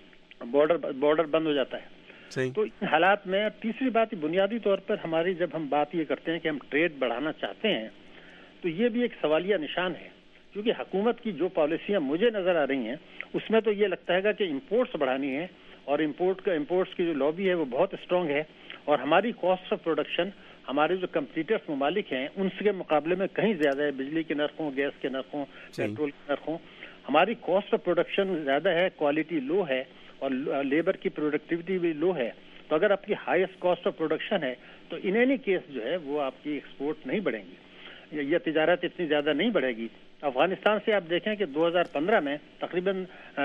بارڈر بند ہو جاتا ہے. تو ان حالات میں تیسری بات بنیادی طور پر ہماری جب ہم بات یہ کرتے ہیں کہ ہم ٹریڈ بڑھانا چاہتے ہیں تو یہ بھی ایک سوالیہ نشان ہے، کیونکہ حکومت کی جو پالیسیاں مجھے نظر آ رہی ہیں اس میں تو یہ لگتا ہے کہ امپورٹس بڑھانی ہے، اور امپورٹس کی جو لابی ہے وہ بہت اسٹرانگ ہے، اور ہماری کاسٹ آف پروڈکشن ہمارے جو کمپیٹیٹرز ممالک ہیں ان کے مقابلے میں کہیں زیادہ ہے. بجلی کے نرخوں، گیس کے نرخوں، پیٹرول کے نرخوں، ہماری کاسٹ آف پروڈکشن زیادہ ہے، کوالٹی لو ہے، اور لیبر کی پروڈکٹیوٹی بھی لو ہے، تو اگر آپ کی ہائیسٹ کاسٹ آف پروڈکشن ہے تو ان اینی کیس جو ہے وہ آپ کی ایکسپورٹ نہیں بڑھیں گی یا تجارت اتنی زیادہ نہیں بڑھے گی. افغانستان سے آپ دیکھیں کہ 2015 میں تقریباً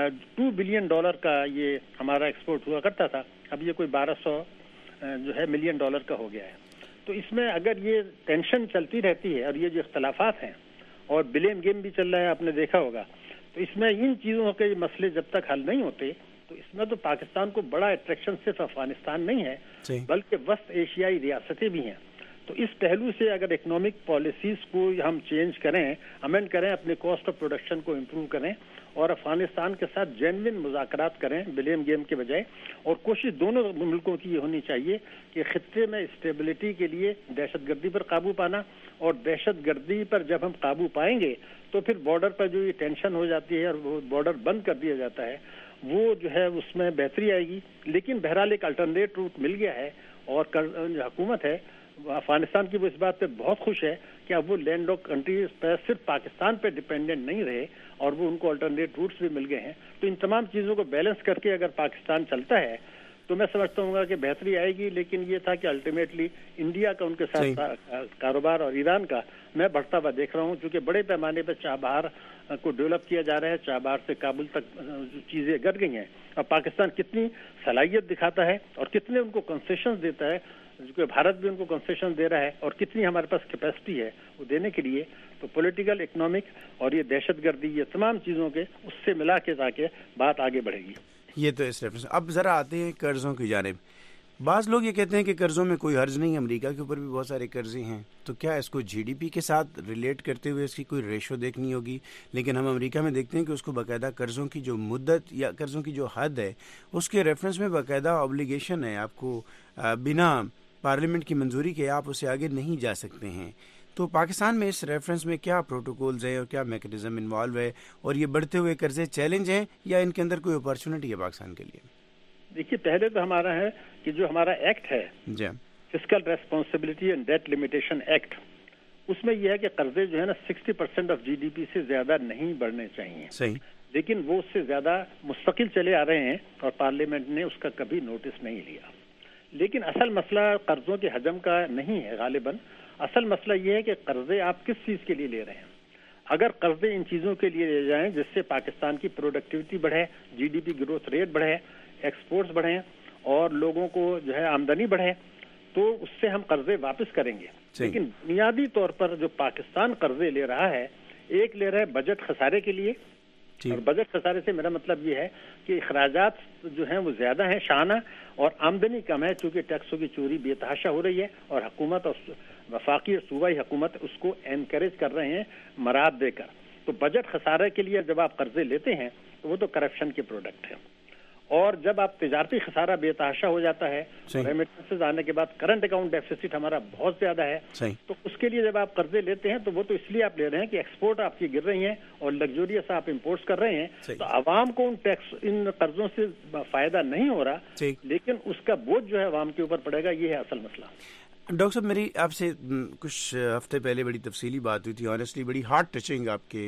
$2 بلین کا یہ ہمارا ایکسپورٹ ہوا کرتا تھا، اب یہ کوئی 1200 جو ہے ملین ڈالر کا ہو گیا ہے. تو اس میں اگر یہ ٹینشن چلتی رہتی ہے اور یہ جو اختلافات ہیں اور بلیم گیم بھی چل رہا ہے، آپ نے دیکھا ہوگا، تو اس میں ان چیزوں کے مسئلے جب تک حل نہیں ہوتے تو اس میں تو پاکستان کو بڑا اٹریکشن صرف افغانستان نہیں ہے بلکہ وسط ایشیائی ریاستیں بھی ہیں. تو اس پہلو سے اگر اکنامک پالیسیز کو ہم چینج کریں، امینڈ کریں، اپنے کاسٹ آف پروڈکشن کو امپروو کریں اور افغانستان کے ساتھ جینوئن مذاکرات کریں بلیم گیم کے بجائے، اور کوشش دونوں ملکوں کی یہ ہونی چاہیے کہ خطے میں اسٹیبلٹی کے لیے دہشت گردی پر قابو پانا، اور دہشت گردی پر جب ہم قابو پائیں گے تو پھر بارڈر پر جو یہ ٹینشن ہو جاتی ہے اور وہ بارڈر بند کر دیا جاتا ہے وہ جو ہے اس میں بہتری آئے گی. لیکن بہرحال ایک الٹرنیٹ روٹ مل گیا ہے اور جو حکومت ہے افغانستان کی وہ اس بات پہ بہت خوش ہے کہ اب وہ لینڈ لاک کنٹریز پہ صرف پاکستان پہ ڈیپینڈنٹ نہیں رہے اور وہ ان کو الٹرنیٹ روٹس بھی مل گئے ہیں. تو ان تمام چیزوں کو بیلنس کر کے اگر پاکستان چلتا ہے تو میں سمجھتا ہوں گا کہ بہتری آئے گی. لیکن یہ تھا کہ الٹیمیٹلی انڈیا کا ان کے ساتھ کاروبار اور ایران کا میں بڑھتا ہوا دیکھ رہا ہوں، چونکہ بڑے پیمانے پہ چابہار کو ڈیولپ کیا جا رہا ہے، چابہار سے کابل تک چیزیں گڑ گئی ہیں. اب پاکستان کتنی صلاحیت دکھاتا ہے اور کتنے ان کو کنسیشنز دیتا ہے، جو بھارت بھی ان کو کنسیشن دے رہا ہے، اور کتنی ہمارے پاس کیپیسٹی ہے وہ دینے کے لیے. تو پولیٹیکل، اکنامک اور یہ دہشت گردی، یہ تمام چیزوں کے اس سے ملا کے تاکہ بات آگے بڑھے گی. یہ تو اس ریفرنس. اب ذرا آتے ہیں قرضوں کی جانب. بعض لوگ یہ کہتے ہیں کہ قرضوں میں کوئی حرج نہیں، امریکہ کے اوپر بھی بہت سارے قرضے ہیں، تو کیا اس کو جی ڈی پی کے ساتھ ریلیٹ کرتے ہوئے اس کی کوئی ریشو دیکھنی ہوگی؟ لیکن ہم امریکہ میں دیکھتے ہیں کہ اس کو باقاعدہ قرضوں کی جو مدت یا قرضوں کی جو حد ہے اس کے ریفرنس میں باقاعدہ آبلیگیشن ہے، آپ کو بنا پارلیمنٹ کی منظوری کے آپ اسے آگے نہیں جا سکتے ہیں. تو پاکستان میں اس ریفرنس میں کیا پروٹوکولز ہیں اور کیا میکنزم انوالو ہے، اور یہ بڑھتے ہوئے قرضے چیلنج ہیں یا ان کے اندر کوئی اپارچونٹی ہے پاکستان کے لیے؟ دیکھیے، پہلے تو ہمارا ہے کہ جو ہمارا ایکٹ ہے fiscal responsibility and debt limitation act, اس میں یہ ہے کہ قرضے جو ہے نا 60% آف جی ڈی پی سے زیادہ نہیں بڑھنے چاہیے. صحیح. لیکن وہ اس سے زیادہ مستقل چلے آ رہے ہیں اور پارلیمنٹ نے اس کا کبھی نوٹس نہیں لیا. لیکن اصل مسئلہ قرضوں کے حجم کا نہیں ہے غالباً. اصل مسئلہ یہ ہے کہ قرضے آپ کس چیز کے لیے لے رہے ہیں. اگر قرضے ان چیزوں کے لیے لے جائیں جس سے پاکستان کی پروڈکٹیوٹی بڑھے، G D P growth rate بڑھے، ایکسپورٹس بڑھیں اور لوگوں کو جو ہے آمدنی بڑھے، تو اس سے ہم قرضے واپس کریں گے. لیکن بنیادی طور پر جو پاکستان قرضے لے رہا ہے، ایک لے رہا ہے بجٹ خسارے کے لیے، اور بجٹ خسارے سے میرا مطلب یہ ہے کہ اخراجات جو ہیں وہ زیادہ ہیں شانہ اور آمدنی کم ہے، چونکہ ٹیکسوں کی چوری بے تحاشا ہو رہی ہے اور حکومت اور وفاقی اور صوبائی حکومت اس کو انکریج کر رہے ہیں مراد دے کر. تو بجٹ خسارے کے لیے جب آپ قرضے لیتے ہیں تو وہ تو کرپشن کے پروڈکٹ ہے. اور جب آپ تجارتی خسارہ بے تحاشا ہو جاتا ہے، ریمیٹنسز آنے کے بعد کرنٹ اکاؤنٹ ڈیفیسٹ ہمارا بہت زیادہ ہے، تو اس کے لیے جب آپ قرضے لیتے ہیں تو وہ تو اس لیے آپ لے رہے ہیں کہ ایکسپورٹ آپ کی گر رہی ہیں اور لگزوریس آپ امپورٹس کر رہے ہیں. تو عوام کو ان قرضوں سے فائدہ نہیں ہو رہا، لیکن اس کا بوجھ جو ہے عوام کے اوپر پڑے گا. یہ ہے اصل مسئلہ. ڈاکٹر صاحب، میری آپ سے کچھ ہفتے پہلے بڑی تفصیلی بات ہوئی تھی، آنیسٹلی بڑی ہارٹ ٹچنگ، آپ کے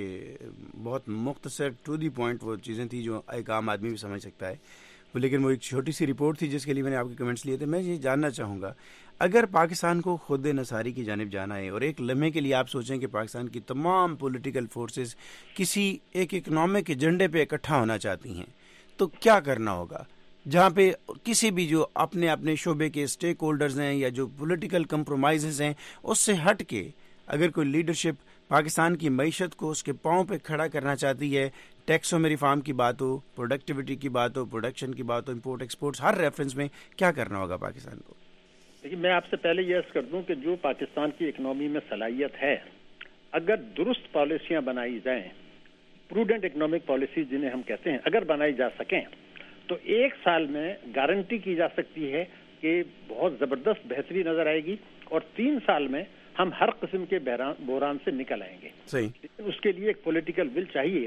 بہت مختصر ٹو دی پوائنٹ وہ چیزیں تھیں جو ایک عام آدمی بھی سمجھ سکتا ہے. لیکن وہ ایک چھوٹی سی رپورٹ تھی جس کے لیے میں نے آپ کے کمنٹس لیے تھے. میں یہ جاننا چاہوں گا، اگر پاکستان کو خود نصاری کی جانب جانا ہے اور ایک لمحے کے لیے آپ سوچیں کہ پاکستان کی تمام پولیٹیکل فورسز کسی ایک اکنامک ایجنڈے پہ اکٹھا ہونا چاہتی ہیں، تو کیا کرنا ہوگا؟ جہاں پہ کسی بھی جو اپنے اپنے شعبے کے اسٹیک ہولڈرز ہیں یا جو پولیٹیکل کمپرومائزز ہیں اس سے ہٹ کے اگر کوئی لیڈرشپ پاکستان کی معیشت کو اس کے پاؤں پہ کھڑا کرنا چاہتی ہے، ٹیکسوں میں ریفارم کی بات ہو، پروڈکٹیوٹی کی بات ہو، پروڈکشن کی بات ہو، امپورٹ ایکسپورٹس، ہر ریفرنس میں کیا کرنا ہوگا پاکستان کو؟ دیکھیے، میں آپ سے پہلے یہ عرض کر دوں کہ جو پاکستان کی اکنامی میں صلاحیت ہے، اگر درست پالیسیاں بنائی جائیں، پروڈنٹ اکنامک پالیسی جنہیں ہم کہتے ہیں، اگر بنائی جا سکیں تو 1 سال میں گارنٹی کی جا سکتی ہے کہ بہت زبردست بہتری نظر آئے گی، اور 3 سال میں ہم ہر قسم کے بحران سے نکل آئیں گے. لیکن اس کے لیے ایک پولیٹیکل ول چاہیے،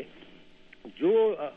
جو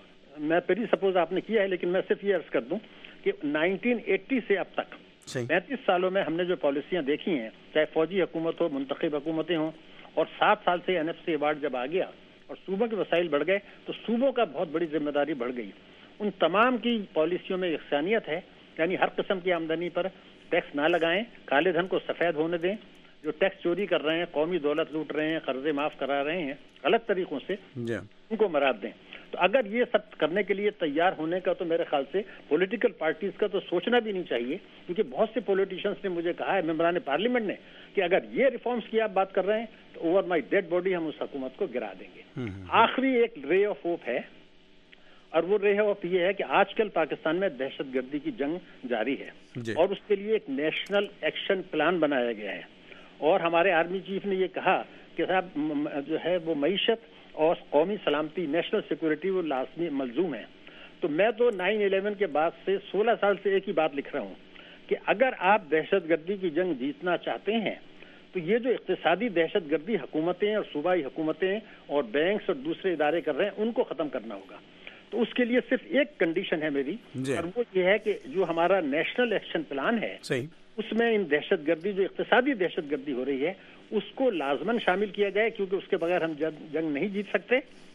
میں پہلی سپوز آپ نے کیا ہے، لیکن میں صرف یہ عرض کر دوں کہ 1980 سے اب تک 35 سالوں میں ہم نے جو پالیسیاں دیکھی ہیں، چاہے فوجی حکومت ہو، منتخب حکومتیں ہوں، اور 7 سال سے NFC ایوارڈ جب آ گیا اور صوبوں کے وسائل بڑھ گئے تو صوبوں کا بہت بڑی ذمہ داری بڑھ گئی. ان تمام کی پالیسیوں میں یکسانیت ہے، یعنی ہر قسم کی آمدنی پر ٹیکس نہ لگائیں، کالے دھن کو سفید ہونے دیں، جو ٹیکس چوری کر رہے ہیں، قومی دولت لوٹ رہے ہیں، قرضے معاف کرا رہے ہیں غلط طریقوں سے، ان کو مراد دیں. تو اگر یہ سب کرنے کے لیے تیار ہونے کا تو میرے خیال سے پولیٹیکل پارٹیز کا تو سوچنا بھی نہیں چاہیے، کیونکہ بہت سے پولیٹیشینس نے مجھے کہا ہے، ممبران پارلیمنٹ نے، کہ اگر یہ ریفارمز کی آپ بات کر رہے ہیں تو اوور مائی ڈیڈ باڈی ہم اس حکومت کو گرا دیں گے. آخری ایک رے آف ہوپ ہے، اور وہ رے آف یہ ہے کہ آج کل پاکستان میں دہشت گردی کی جنگ جاری ہے، اور اس کے لیے ایک نیشنل ایکشن پلان بنایا گیا ہے، اور ہمارے آرمی چیف نے یہ کہا کہ صاحب جو ہے وہ معیشت اور قومی سلامتی، نیشنل سیکورٹی وہ لازمی ملزوم ہے. تو میں تو 9/11 کے بعد سے 16 سال سے ایک ہی بات لکھ رہا ہوں کہ اگر آپ دہشت گردی کی جنگ جیتنا چاہتے ہیں تو یہ جو اقتصادی دہشت گردی حکومتیں اور صوبائی حکومتیں اور بینکس اور دوسرے ادارے کر رہے ہیں ان کو ختم کرنا ہوگا. تو اس کے لیے صرف ایک کنڈیشن ہے میری، اور وہ یہ ہے کہ جو ہمارا نیشنل ایکشن پلان ہے اس میں ان دہشت گردی، جو اقتصادی دہشت گردی ہو رہی ہے، اس کو لازماً شامل کیا جائے، کیونکہ اس کے بغیر ہم جنگ نہیں جیت سکتے،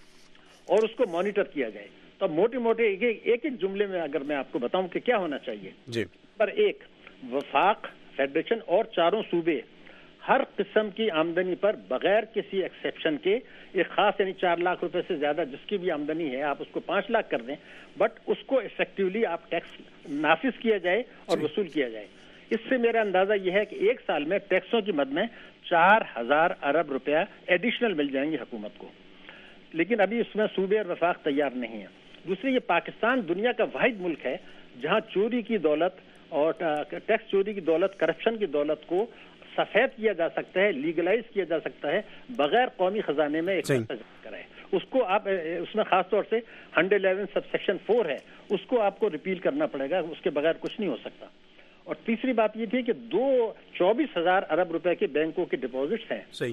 اور اس کو مانیٹر کیا جائے. تو موٹے موٹے ایک جملے میں اگر میں آپ کو بتاؤں کہ کیا ہونا چاہیے، نمبر 1 وفاق، فیڈریشن اور چاروں صوبے ہر قسم کی آمدنی پر بغیر کسی ایکسیپشن کے ایک خاص، یعنی 4 لاکھ روپے سے زیادہ جس کی بھی آمدنی ہے آپ اس کو 5 لاکھ کر دیں، بٹ اس کو افیکٹولی آپ ٹیکس نافذ کیا جائے اور وصول کیا جائے. اس سے میرا اندازہ یہ ہے کہ ایک سال میں ٹیکسوں کی مد میں 4000 ارب روپیہ ایڈیشنل مل جائیں گے حکومت کو. لیکن ابھی اس میں صوبے اور وفاق تیار نہیں ہے. دوسری، یہ پاکستان دنیا کا واحد ملک ہے جہاں چوری کی دولت اور ٹیکس چوری کی دولت، کرپشن کی دولت کو سفید کیا جا سکتا ہے، لیگلائز کیا جا سکتا ہے بغیر قومی خزانے میں ایک پیسہ جمع کرائے. اس کو آپ اس میں خاص طور سے 111 سب سیکشن 4 ہے، اس کو آپ کو ریپیل کرنا پڑے گا، اس کے بغیر کچھ نہیں ہو سکتا. اور تیسری بات یہ تھی کہ 24,000 ارب روپے کے بینکوں کے ڈپازٹس ہیں،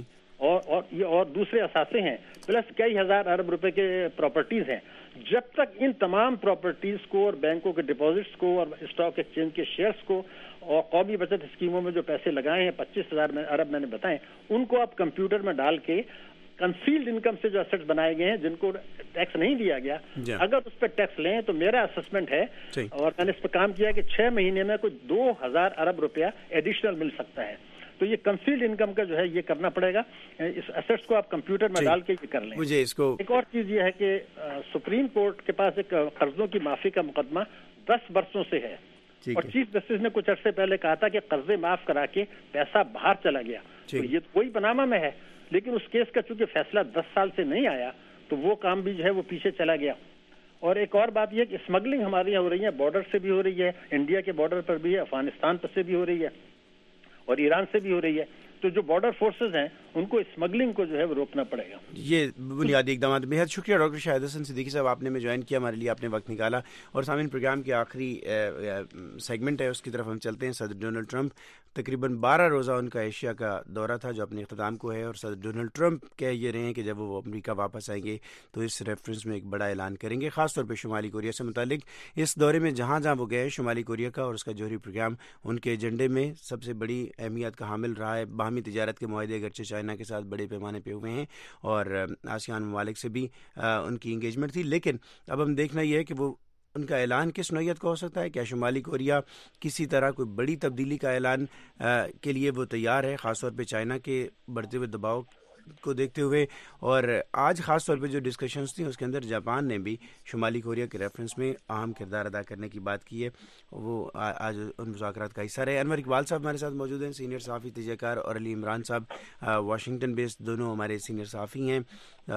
اور دوسرے اثاثے ہیں، پلس کئی ہزار ارب روپے کے پراپرٹیز ہیں. جب تک ان تمام پراپرٹیز کو اور بینکوں کے ڈپازٹس کو اور اسٹاک ایکسچینج کے شیئرز کو اور قومی بچت اسکیموں میں جو پیسے لگائے ہیں 25,000 ارب میں نے بتائے، ان کو آپ کمپیوٹر میں ڈال کے کنسیلڈ انکم سے جو ایسٹس بنائے گئے ہیں جن کو ٹیکس نہیں دیا گیا، اگر اس پہ ٹیکس لیں تو میرا اسسمنٹ ہے، اور میں نے اس پہ کام کیا کہ 6 مہینے میں کوئی 2000 ارب روپیہ ایڈیشنل مل سکتا ہے. تو یہ کنسیلڈ انکم کا جو ہے یہ کرنا پڑے گا، اس ایسٹس کو آپ کمپیوٹر میں ڈال کے یہ کر لیں. مجھے اس کو ایک اور چیز یہ ہے کہ سپریم کورٹ کے پاس ایک قرضوں کی معافی کا مقدمہ 10 برسوں سے ہے، اور چیف جسٹس نے کچھ عرصے پہلے کہا تھا کہ قرضے معاف کرا کے پیسہ باہر چلا گیا. تو یہ وہی پاناما میں ہے، لیکن اس کیس کا چونکہ فیصلہ 10 سال سے نہیں آیا تو وہ کام بھی جو ہے وہ پیچھے چلا گیا. اور ایک اور بات یہ کہ اسمگلنگ ہمارے یہاں ہو رہی ہے، بارڈر سے بھی ہو رہی ہے، انڈیا کے بارڈر پر بھی ہے، افغانستان پر سے بھی ہو رہی ہے، اور ایران سے بھی ہو رہی ہے. تو جو بارڈر فورسز ہیں ان کو اسمگلنگ کو جو ہے وہ روکنا پڑے گا. یہ بنیادی اقدامات. بہت شکریہ ڈاکٹر شاہد حسن صدیقی صاحب، آپ نے میں جوائن کیا، ہمارے لیے آپ نے وقت نکالا. اور سامعین، پروگرام کے آخری سیگمنٹ ہے، اس کی طرف ہم چلتے ہیں. صدر ڈونلڈ ٹرمپ تقریباً 12 روزہ ان کا ایشیا کا دورہ تھا جو اپنے اختتام کو ہے، اور صدر ڈونلڈ ٹرمپ کہہ یہ رہے ہیں کہ جب وہ امریکہ واپس آئیں گے تو اس ریفرنس میں ایک بڑا اعلان کریں گے، خاص طور پہ شمالی کوریا سے متعلق. اس دورے میں جہاں وہ گئے، شمالی کوریا کا اور اس کا جوہری پروگرام ان کے ایجنڈے میں سب سے بڑی اہمیت کا حامل رہا ہے. باہمی تجارت کے معاہدے اگرچہ چائنا کے ساتھ بڑے پیمانے پہ ہوئے ہیں اور آسیان ممالک سے بھی ان کی انگیجمنٹ تھی، لیکن اب ہم دیکھنا یہ ہے کہ وہ ان کا اعلان کس نوعیت کا ہو سکتا ہے. کیا شمالی کوریا کسی طرح کوئی بڑی تبدیلی کا اعلان کے لیے وہ تیار ہے، خاص طور پہ چائنا کے بڑھتے ہوئے دباؤ کو دیکھتے ہوئے. اور آج خاص طور پہ جو ڈسکشنز تھیں اس کے اندر جاپان نے بھی شمالی کوریا کے ریفرنس میں اہم کردار ادا کرنے کی بات کی ہے، وہ آج ان مذاکرات کا حصہ رہے. انور اقبال صاحب ہمارے ساتھ موجود ہیں، سینئر صحافی تجزیہ کار، اور علی عمران صاحب واشنگٹن بیسڈ، دونوں ہمارے سینئر صحافی ہیں،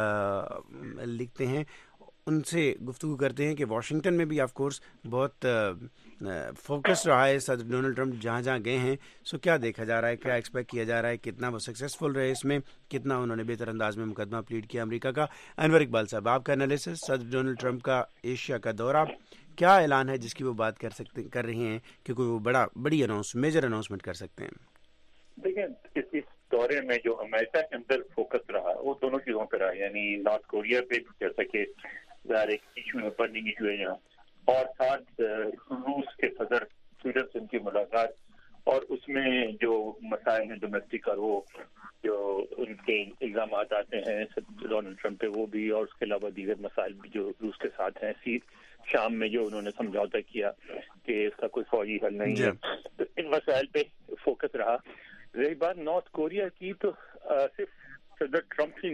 لکھتے ہیں. ان سے گفتگو کرتے ہیں کہ واشنگٹن میں بھی آف کورس بہت فوکس رہا ہے صدر ڈونلڈ ٹرمپ جہاں گئے ہیں. سو کیا دیکھا جا رہا ہے، کیا ایکسپیکٹ کیا جا رہا ہے، کتنا وہ سکسیسفل رہے اس میں، کتنا انہوں نے بہتر انداز میں مقدمہ پلیڈ کیا امریکہ کا. انور اقبال صاحب، آپ کا انالیسس صدر ڈونلڈ ٹرمپ کا ایشیا کا دورہ، کیا اعلان ہے جس کی وہ بات کر رہے ہیں کہ کوئی وہ بڑی میجر اناؤنسمنٹ کر سکتے ہیں؟ دیکھیں، اس دورے میں جو امریکہ کے اندر فوکس رہا وہ دونوں چیزوں پہ رہا، یعنی نارتھ کوریا پہ، جیسا کہ ظاہر ایک ایشو ہے، برننگ ایشو ہے یہاں، اور ساتھ روس کے صدر سویڈن سے ان کی ملاقات، اور اس میں جو مسائل ہیں ڈومیسٹک اور وہ جو ان کے الزامات آتے ہیں ڈونلڈ ٹرمپ پہ وہ بھی، اور اس کے علاوہ دیگر مسائل بھی جو روس کے ساتھ ہیں، شام میں جو انہوں نے سمجھوتا کیا کہ اس کا کوئی فوجی حل نہیں ہے، تو ان مسائل پہ فوکس رہا. رہی بات نارتھ کوریا کی، تو صرف صدر ٹرمپ ہی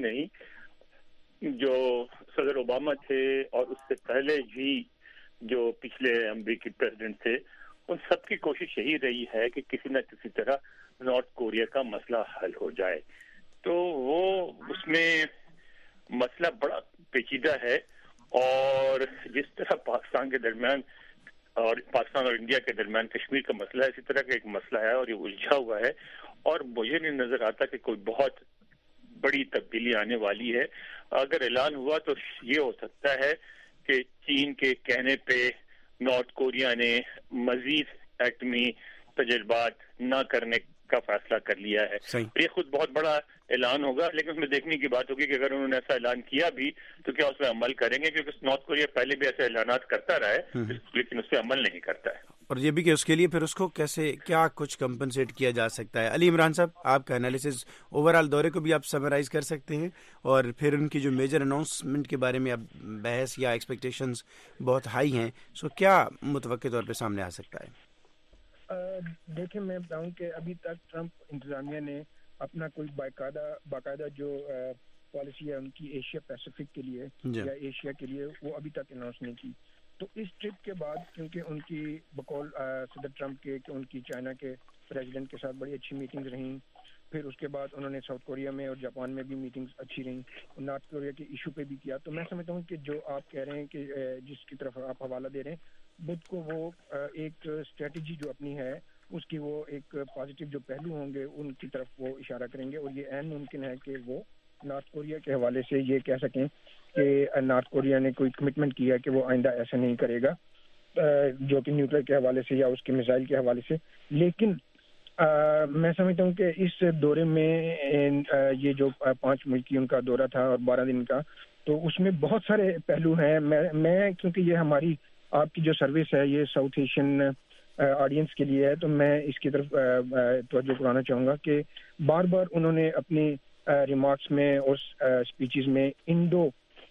نہیں، جو صدر اوباما تھے اور اس سے پہلے بھی جو پچھلے امریکی پریزیڈنٹ تھے، ان سب کی کوشش یہی رہی ہے کہ کسی نہ کسی طرح نارتھ کوریا کا مسئلہ حل ہو جائے. تو وہ اس میں مسئلہ بڑا پیچیدہ ہے، اور جس طرح پاکستان کے درمیان اور پاکستان اور انڈیا کے درمیان کشمیر کا مسئلہ ہے، اسی طرح کا ایک مسئلہ ہے اور یہ الجھا ہوا ہے، اور مجھے نہیں نظر آتا کہ کوئی بہت بڑی تبدیلی آنے والی ہے. اگر اعلان ہوا تو یہ ہو سکتا ہے کہ چین کے کہنے پہ نارتھ کوریا نے مزید ایٹمی تجربات نہ کرنے کا فیصلہ کر لیا ہے. یہ خود بہت بڑا اعلان ہوگا، لیکن اس میں دیکھنے کی بات ہوگی کہ اگر انہوں نے ایسا اعلان کیا بھی تو کیا اس پہ عمل کریں گے، کیونکہ نارتھ کوریا پہلے بھی ایسے اعلانات کرتا رہا ہے لیکن اس پہ عمل نہیں کرتا ہے. اور یہ بھی کہ اس کے لیے پھر اس کو کیسے کیا کچھ کمپنسیٹ کیا جا سکتا ہے. علی عمران صاحب، آپ کا انالیسز اوور آل دورے کو بھی آپ سمرائز کر سکتے ہیں، اور پھر ان کی جو میجر اناؤنسمنٹ کے بارے میں اب بحث یا ایکسپیکٹیشنز بہت ہائی ہیں، سو کیا متوقع طور پہ سامنے آ سکتا ہے؟ دیکھیں، میں بتاؤں کہ ابھی تک ٹرمپ انتظامیہ نے اپنا کوئی باقاعدہ جو پالیسی ہے ان کی ایشیا پیسیفک کے لیے یا ایشیا کے لیے، وہ ابھی تک اناؤنس نہیں کی. تو اس ٹرپ کے بعد، کیونکہ ان کی بقول صدر ٹرمپ کے کہ ان کی چائنا کے پریزیڈنٹ کے ساتھ بڑی اچھی میٹنگز رہیں، پھر اس کے بعد انہوں نے ساؤتھ کوریا میں اور جاپان میں بھی میٹنگز اچھی رہیں، نارتھ کوریا کے ایشو پہ بھی کیا. تو میں سمجھتا ہوں کہ جو آپ کہہ رہے ہیں کہ جس کی طرف آپ حوالہ دے رہے ہیں، بدھ کو وہ ایک اسٹریٹجی جو اپنی ہے اس کی وہ ایک پازیٹیو جو پہلو ہوں گے ان کی طرف وہ اشارہ کریں گے، اور یہ عین ممکن ہے کہ وہ نارتھ کوریا کے حوالے سے یہ کہہ سکیں کہ نارتھ کوریا نے کوئی کمٹمنٹ کیا ہے کہ وہ آئندہ ایسا نہیں کرے گا، جو کہ نیوکلیر کے حوالے سے یا اس کے میزائل کے حوالے سے. لیکن میں سمجھتا ہوں کہ اس دورے میں یہ جو 5 ملکی ان کا دورہ تھا اور 12 دن کا، تو اس میں بہت سارے پہلو ہیں. میں کیونکہ یہ ہماری آپ کی جو سروس ہے یہ ساؤتھ ایشین آڈینس کے لیے ہے، تو میں اس کی طرف توجہ کرانا چاہوں گا کہ بار بار انہوں نے اپنی ریمارکس میں اور اسپیچز میں انڈو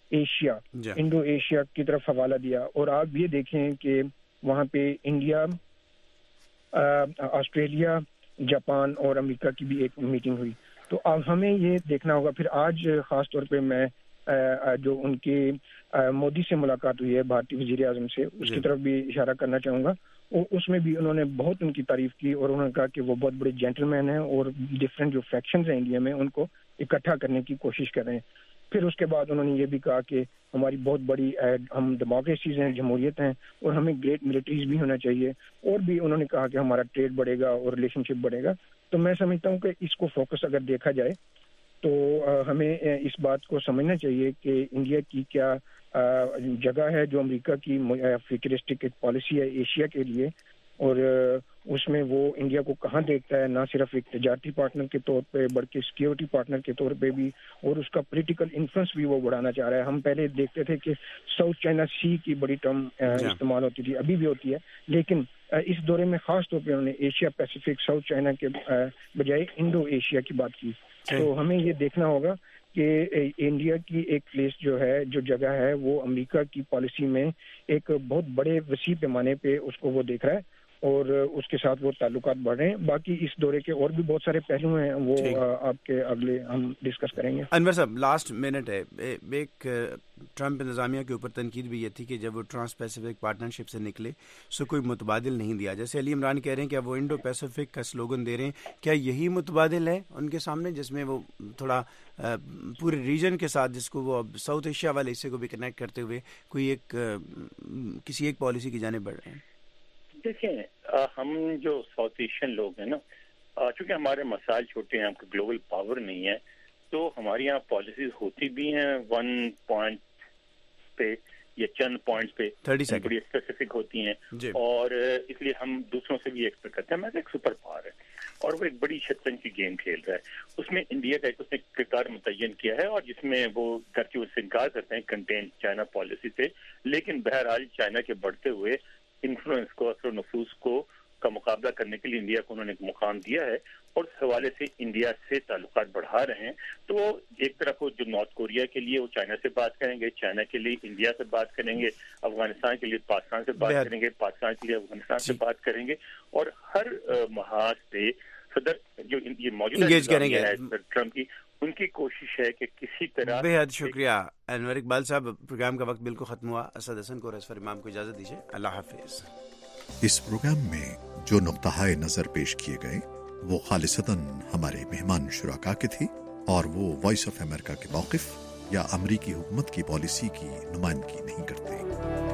ایشیا کی طرف حوالہ دیا. اور آپ یہ دیکھیں کہ وہاں پہ انڈیا، آسٹریلیا، جاپان اور امریکہ کی بھی ایک میٹنگ ہوئی. تو اب ہمیں یہ دیکھنا ہوگا. پھر آج خاص طور پہ میں جو ان کی مودی سے ملاقات ہوئی ہے، بھارتی وزیر اعظم سے، اس کی طرف بھی اشارہ کرنا چاہوں گا. اس میں بھی انہوں نے بہت ان کی تعریف کی، اور انہوں نے کہا کہ وہ بہت بڑے جینٹل مین ہیں اور ڈفرینٹ جو فیکشنز ہیں انڈیا میں ان کو اکٹھا کرنے کی کوشش کر رہے ہیں. پھر اس کے بعد انہوں نے یہ بھی کہا کہ ہماری بہت بڑی ہم ڈیموکریسیز ہیں، جمہوریت ہیں، اور ہمیں گریٹ ملٹریز بھی ہونا چاہیے. اور بھی انہوں نے کہا کہ ہمارا ٹریڈ بڑھے گا اور ریلیشن شپ بڑھے گا. تو میں سمجھتا ہوں کہ اس کو فوکس اگر دیکھا جائے تو ہمیں اس بات کو سمجھنا چاہیے کہ انڈیا کی کیا جگہ ہے جو امریکہ کی فیوچرسٹک ایک پالیسی ہے ایشیا کے لیے، اور اس میں وہ انڈیا کو کہاں دیکھتا ہے، نہ صرف ایک تجارتی پارٹنر کے طور پہ بلکہ سیکیورٹی پارٹنر کے طور پہ بھی، اور اس کا پولیٹیکل انفلوئنس بھی وہ بڑھانا چاہ رہا ہے. ہم پہلے دیکھتے تھے کہ ساؤتھ چائنا سی کی بڑی ٹرم استعمال ہوتی تھی، ابھی بھی ہوتی ہے، لیکن اس دورے میں خاص طور پہ انہوں نے ایشیا پیسیفک ساؤتھ چائنا کے بجائے انڈو ایشیا کی بات کی. تو ہمیں یہ دیکھنا ہوگا کہ انڈیا کی ایک پلیس جو ہے، جو جگہ ہے، وہ امریکہ کی پالیسی میں ایک بہت بڑے وسیع پیمانے پہ اس کو وہ دیکھ رہا ہے، اور اس کے ساتھ وہ تعلقات بڑھ رہے ہیں. باقی اس دورے کے اور بھی بہت سارے پہلو ہیں، وہ آپ کے اگلے ہم ڈسکس کریں گے. انور صاحب، لاسٹ منٹ ہے. ایک ٹرمپ انتظامیہ کے اوپر تنقید بھی یہ تھی کہ جب وہ ٹرانس پیسیفک پارٹنرشپ سے نکلے سو کوئی متبادل نہیں دیا. جیسے علی عمران کہہ رہے ہیں کہ اب وہ انڈو پیسیفک کا سلوگن دے رہے ہیں، کیا یہی متبادل ہے ان کے سامنے جس میں وہ تھوڑا پورے ریجن کے ساتھ، جس کو وہ اب ساؤتھ ایشیا والے حصے کو بھی کنیکٹ کرتے ہوئے کوئی ایک کسی ایک پالیسی کی جانب بڑھ رہے ہیں؟ دیکھیں، ہم جو ساؤتھ ایشین لوگ ہیں نا، چونکہ ہمارے مسائل چھوٹے ہیں، ہم کو گلوبل پاور نہیں ہے، تو ہماری یہاں پالیسیز ہوتی بھی ہیں 1 پوائنٹ پہ یا چند پوائنٹس پہ بڑی اسپیسیفک ہوتی ہیں، اور اس لیے ہم دوسروں سے بھی ایکسپیکٹ کرتے ہیں. میں ایک سپر پاور ہے اور وہ ایک بڑی شطرنج کی گیم کھیل رہا ہے. اس میں انڈیا کا ایک اس نے کردار متعین کیا ہے، اور جس میں وہ گرچہ اس سے انکار کرتے ہیں کنٹین چائنا پالیسی سے، لیکن بہرحال چائنا کے بڑھتے ہوئے انفلوئنس کو، اثر و نفوذ کو کا مقابلہ کرنے کے لیے انڈیا کو انہوں نے ایک مقام دیا ہے اور اس حوالے سے انڈیا سے تعلقات بڑھا رہے ہیں. تو وہ ایک طرف جو نارتھ کوریا کے لیے وہ چائنا سے بات کریں گے, چائنا کے لیے انڈیا سے بات کریں گے, افغانستان کے لیے پاکستان سے بات کریں گے, پاکستان کے لیے افغانستان سے بات کریں گے, اور ہر محاذ پہ صدر جو یہ موجودہ ٹرمپ کی ان کی کوشش ہے کہ کسی طرح. بے حد شکریہ انور اقبال صاحب. پروگرام کا وقت بالکل ختم ہوا. اسد حسن کو اور اسفر امام کو اجازت دیجیے. اللہ حافظ. اس پروگرام میں جو نقطہ نظر پیش کیے گئے وہ خالصتاً ہمارے مہمان شرکا کے تھے اور وہ وائس آف امریکہ کے موقف یا امریکی حکومت کی پالیسی کی نمائندگی نہیں کرتے.